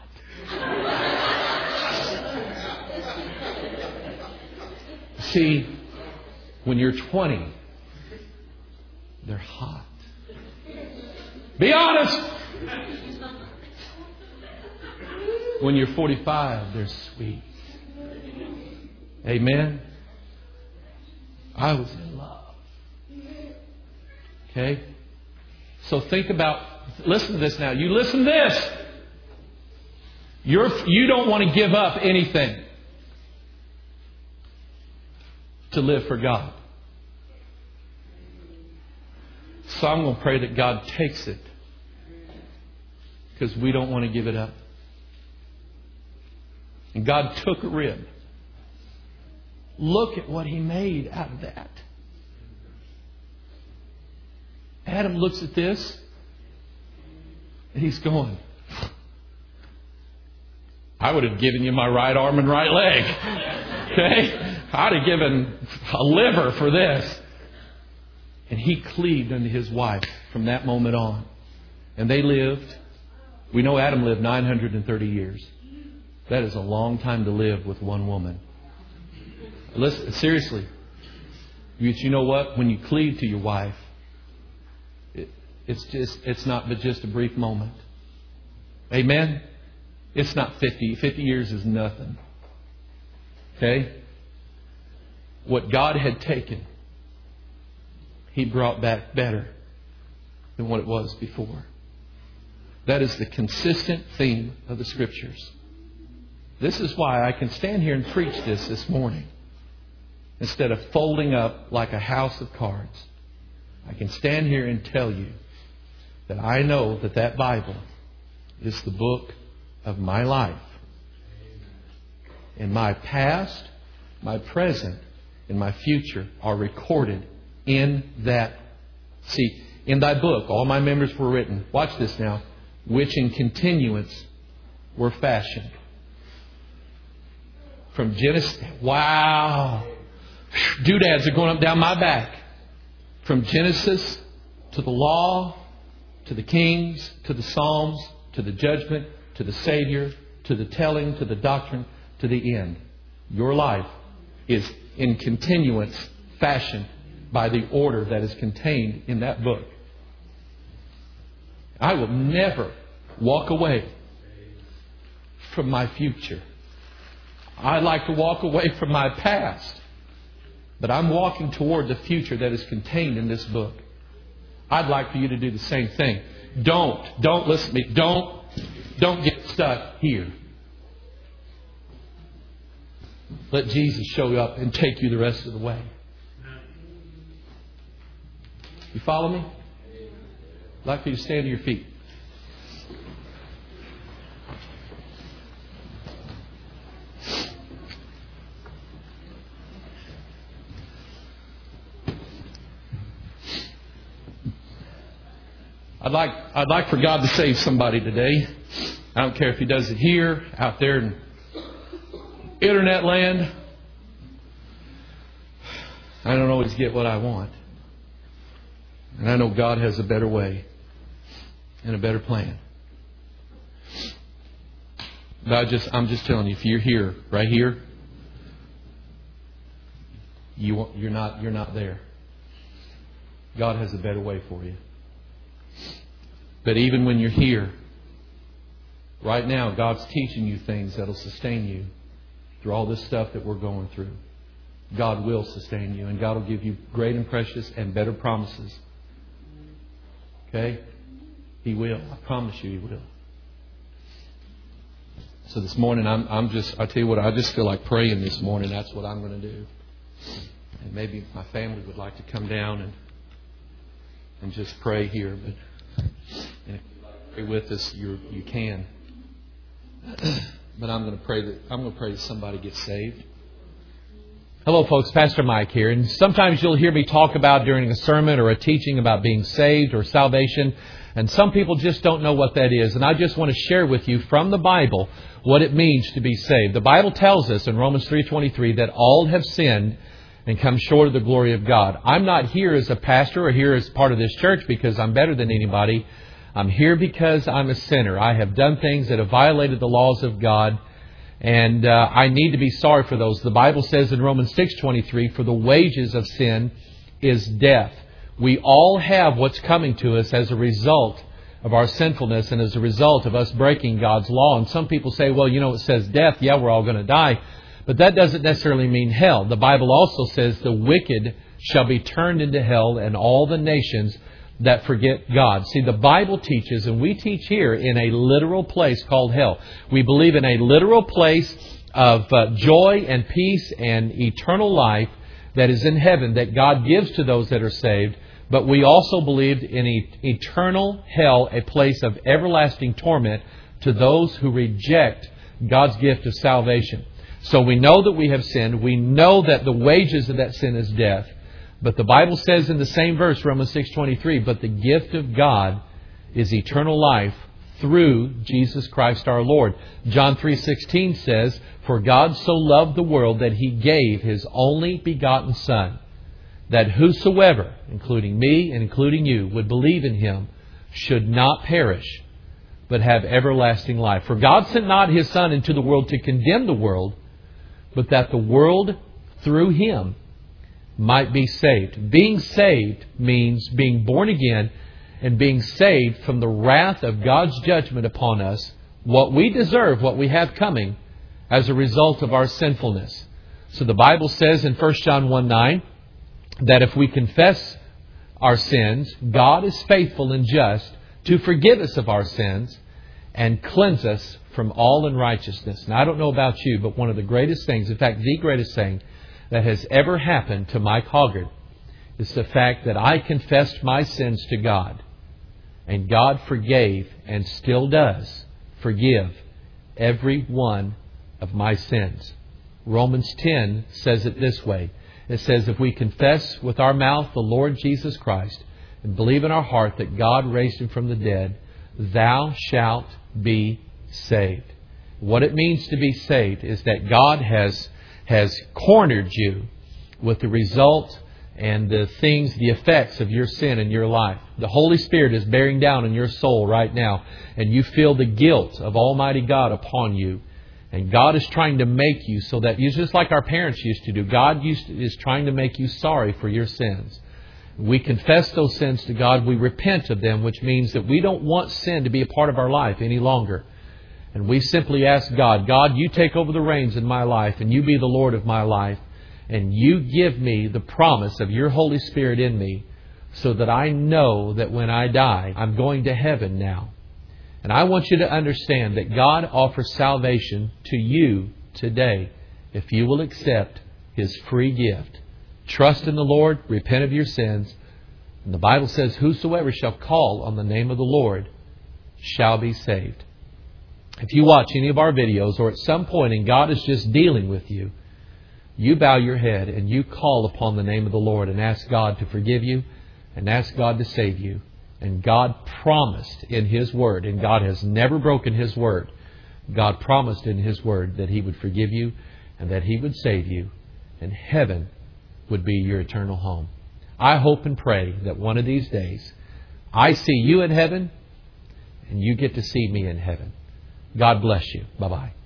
See, when you're 20, they're hot. Be honest. When you're 45, they're sweet. Amen. I was in love. Okay? So think about, listen to this now. You listen to this. You don't want to give up anything to live for God. So I'm going to pray that God takes it, because we don't want to give it up. And God took a rib. Look at what He made out of that. Adam looks at this and he's going, I would have given you my right arm and right leg. Okay? I'd have given a liver for this. And he cleaved unto his wife from that moment on. And they lived. We know Adam lived 930 years. That is a long time to live with one woman. Listen, seriously. You know what? When you cleave to your wife, it's not but just a brief moment. Amen? It's not 50. 50 years is nothing. Okay? What God had taken, He brought back better than what it was before. That is the consistent theme of the Scriptures. This is why I can stand here and preach this morning. Instead of folding up like a house of cards, I can stand here and tell you that I know that Bible is the book of my life. And my past, my present, and my future are recorded in that. See, in thy book, all my members were written. Watch this now. Which in continuance were fashioned. From Genesis. Wow. Doodads are going up down my back. From Genesis to the law, to the kings, to the Psalms, to the judgment, to the Savior, to the telling, to the doctrine, to the end. Your life is in continuance fashioned by the order that is contained in that book. I will never walk away from my future. I like to walk away from my past. But I'm walking toward the future that is contained in this book. I'd like for you to do the same thing. Don't listen to me. Don't get stuck here. Let Jesus show up and take you the rest of the way. You follow me? I'd like for you to stand to your feet. I'd like for God to save somebody today. I don't care if He does it here, out there in internet land. I don't always get what I want. And I know God has a better way and a better plan. But I'm just telling you, if you're here, right here, you're not there. God has a better way for you. But even when you're here, right now, God's teaching you things that'll sustain you through all this stuff that we're going through. God will sustain you, and God will give you great and precious and better promises. Okay? He will. I promise you He will. So this morning, I tell you what, I just feel like praying this morning. That's what I'm going to do. And maybe my family would like to come down and just pray here. But and if you'd like to pray with us, you can. But I'm going to pray that somebody gets saved. Hello, folks. Pastor Mike here. And sometimes you'll hear me talk about during a sermon or a teaching about being saved or salvation. And some people just don't know what that is. And I just want to share with you from the Bible what it means to be saved. The Bible tells us in Romans 3:23 that all have sinned and come short of the glory of God. I'm not here as a pastor or here as part of this church because I'm better than anybody. I'm here because I'm a sinner. I have done things that have violated the laws of God. And I need to be sorry for those. The Bible says in Romans 6:23, for the wages of sin is death. We all have what's coming to us as a result of our sinfulness and as a result of us breaking God's law. And some people say, well, it says death. Yeah, we're all going to die. But that doesn't necessarily mean hell. The Bible also says the wicked shall be turned into hell and all the nations that forget God. See, the Bible teaches, and we teach here, in a literal place called hell. We believe in a literal place of joy and peace and eternal life that is in heaven that God gives to those that are saved. But we also believed in eternal hell, a place of everlasting torment to those who reject God's gift of salvation. So we know that we have sinned. We know that the wages of that sin is death. But the Bible says in the same verse, Romans 6:23, but the gift of God is eternal life through Jesus Christ our Lord. John 3:16 says, for God so loved the world that He gave His only begotten Son, that whosoever, including me and including you, would believe in Him should not perish, but have everlasting life. For God sent not His Son into the world to condemn the world, but that the world through Him might be saved. Being saved means being born again and being saved from the wrath of God's judgment upon us, what we deserve, what we have coming as a result of our sinfulness. So the Bible says in 1 John 1:9 that if we confess our sins, God is faithful and just to forgive us of our sins and cleanse us from all unrighteousness. Now, I don't know about you, but one of the greatest things, in fact, the greatest thing that has ever happened to Mike Hoggard is the fact that I confessed my sins to God. And God forgave and still does forgive every one of my sins. Romans 10 says it this way. It says, if we confess with our mouth the Lord Jesus Christ and believe in our heart that God raised Him from the dead, thou shalt be saved. What it means to be saved is that God has cornered you with the result and the things, the effects of your sin in your life. The Holy Spirit is bearing down in your soul right now, and you feel the guilt of Almighty God upon you. And God is trying to make you so that, just like our parents used to do, God is trying to make you sorry for your sins. We confess those sins to God. We repent of them, which means that we don't want sin to be a part of our life any longer. And we simply ask God, God, you take over the reins in my life and you be the Lord of my life. And you give me the promise of your Holy Spirit in me so that I know that when I die, I'm going to heaven now. And I want you to understand that God offers salvation to you today if you will accept His free gift. Trust in the Lord, repent of your sins. And the Bible says, whosoever shall call on the name of the Lord shall be saved. If you watch any of our videos or at some point and God is just dealing with you, you bow your head and you call upon the name of the Lord and ask God to forgive you and ask God to save you. And God promised in His Word, and God has never broken His Word. God promised in His Word that He would forgive you and that He would save you, and heaven would be your eternal home. I hope and pray that one of these days I see you in heaven and you get to see me in heaven. God bless you. Bye-bye.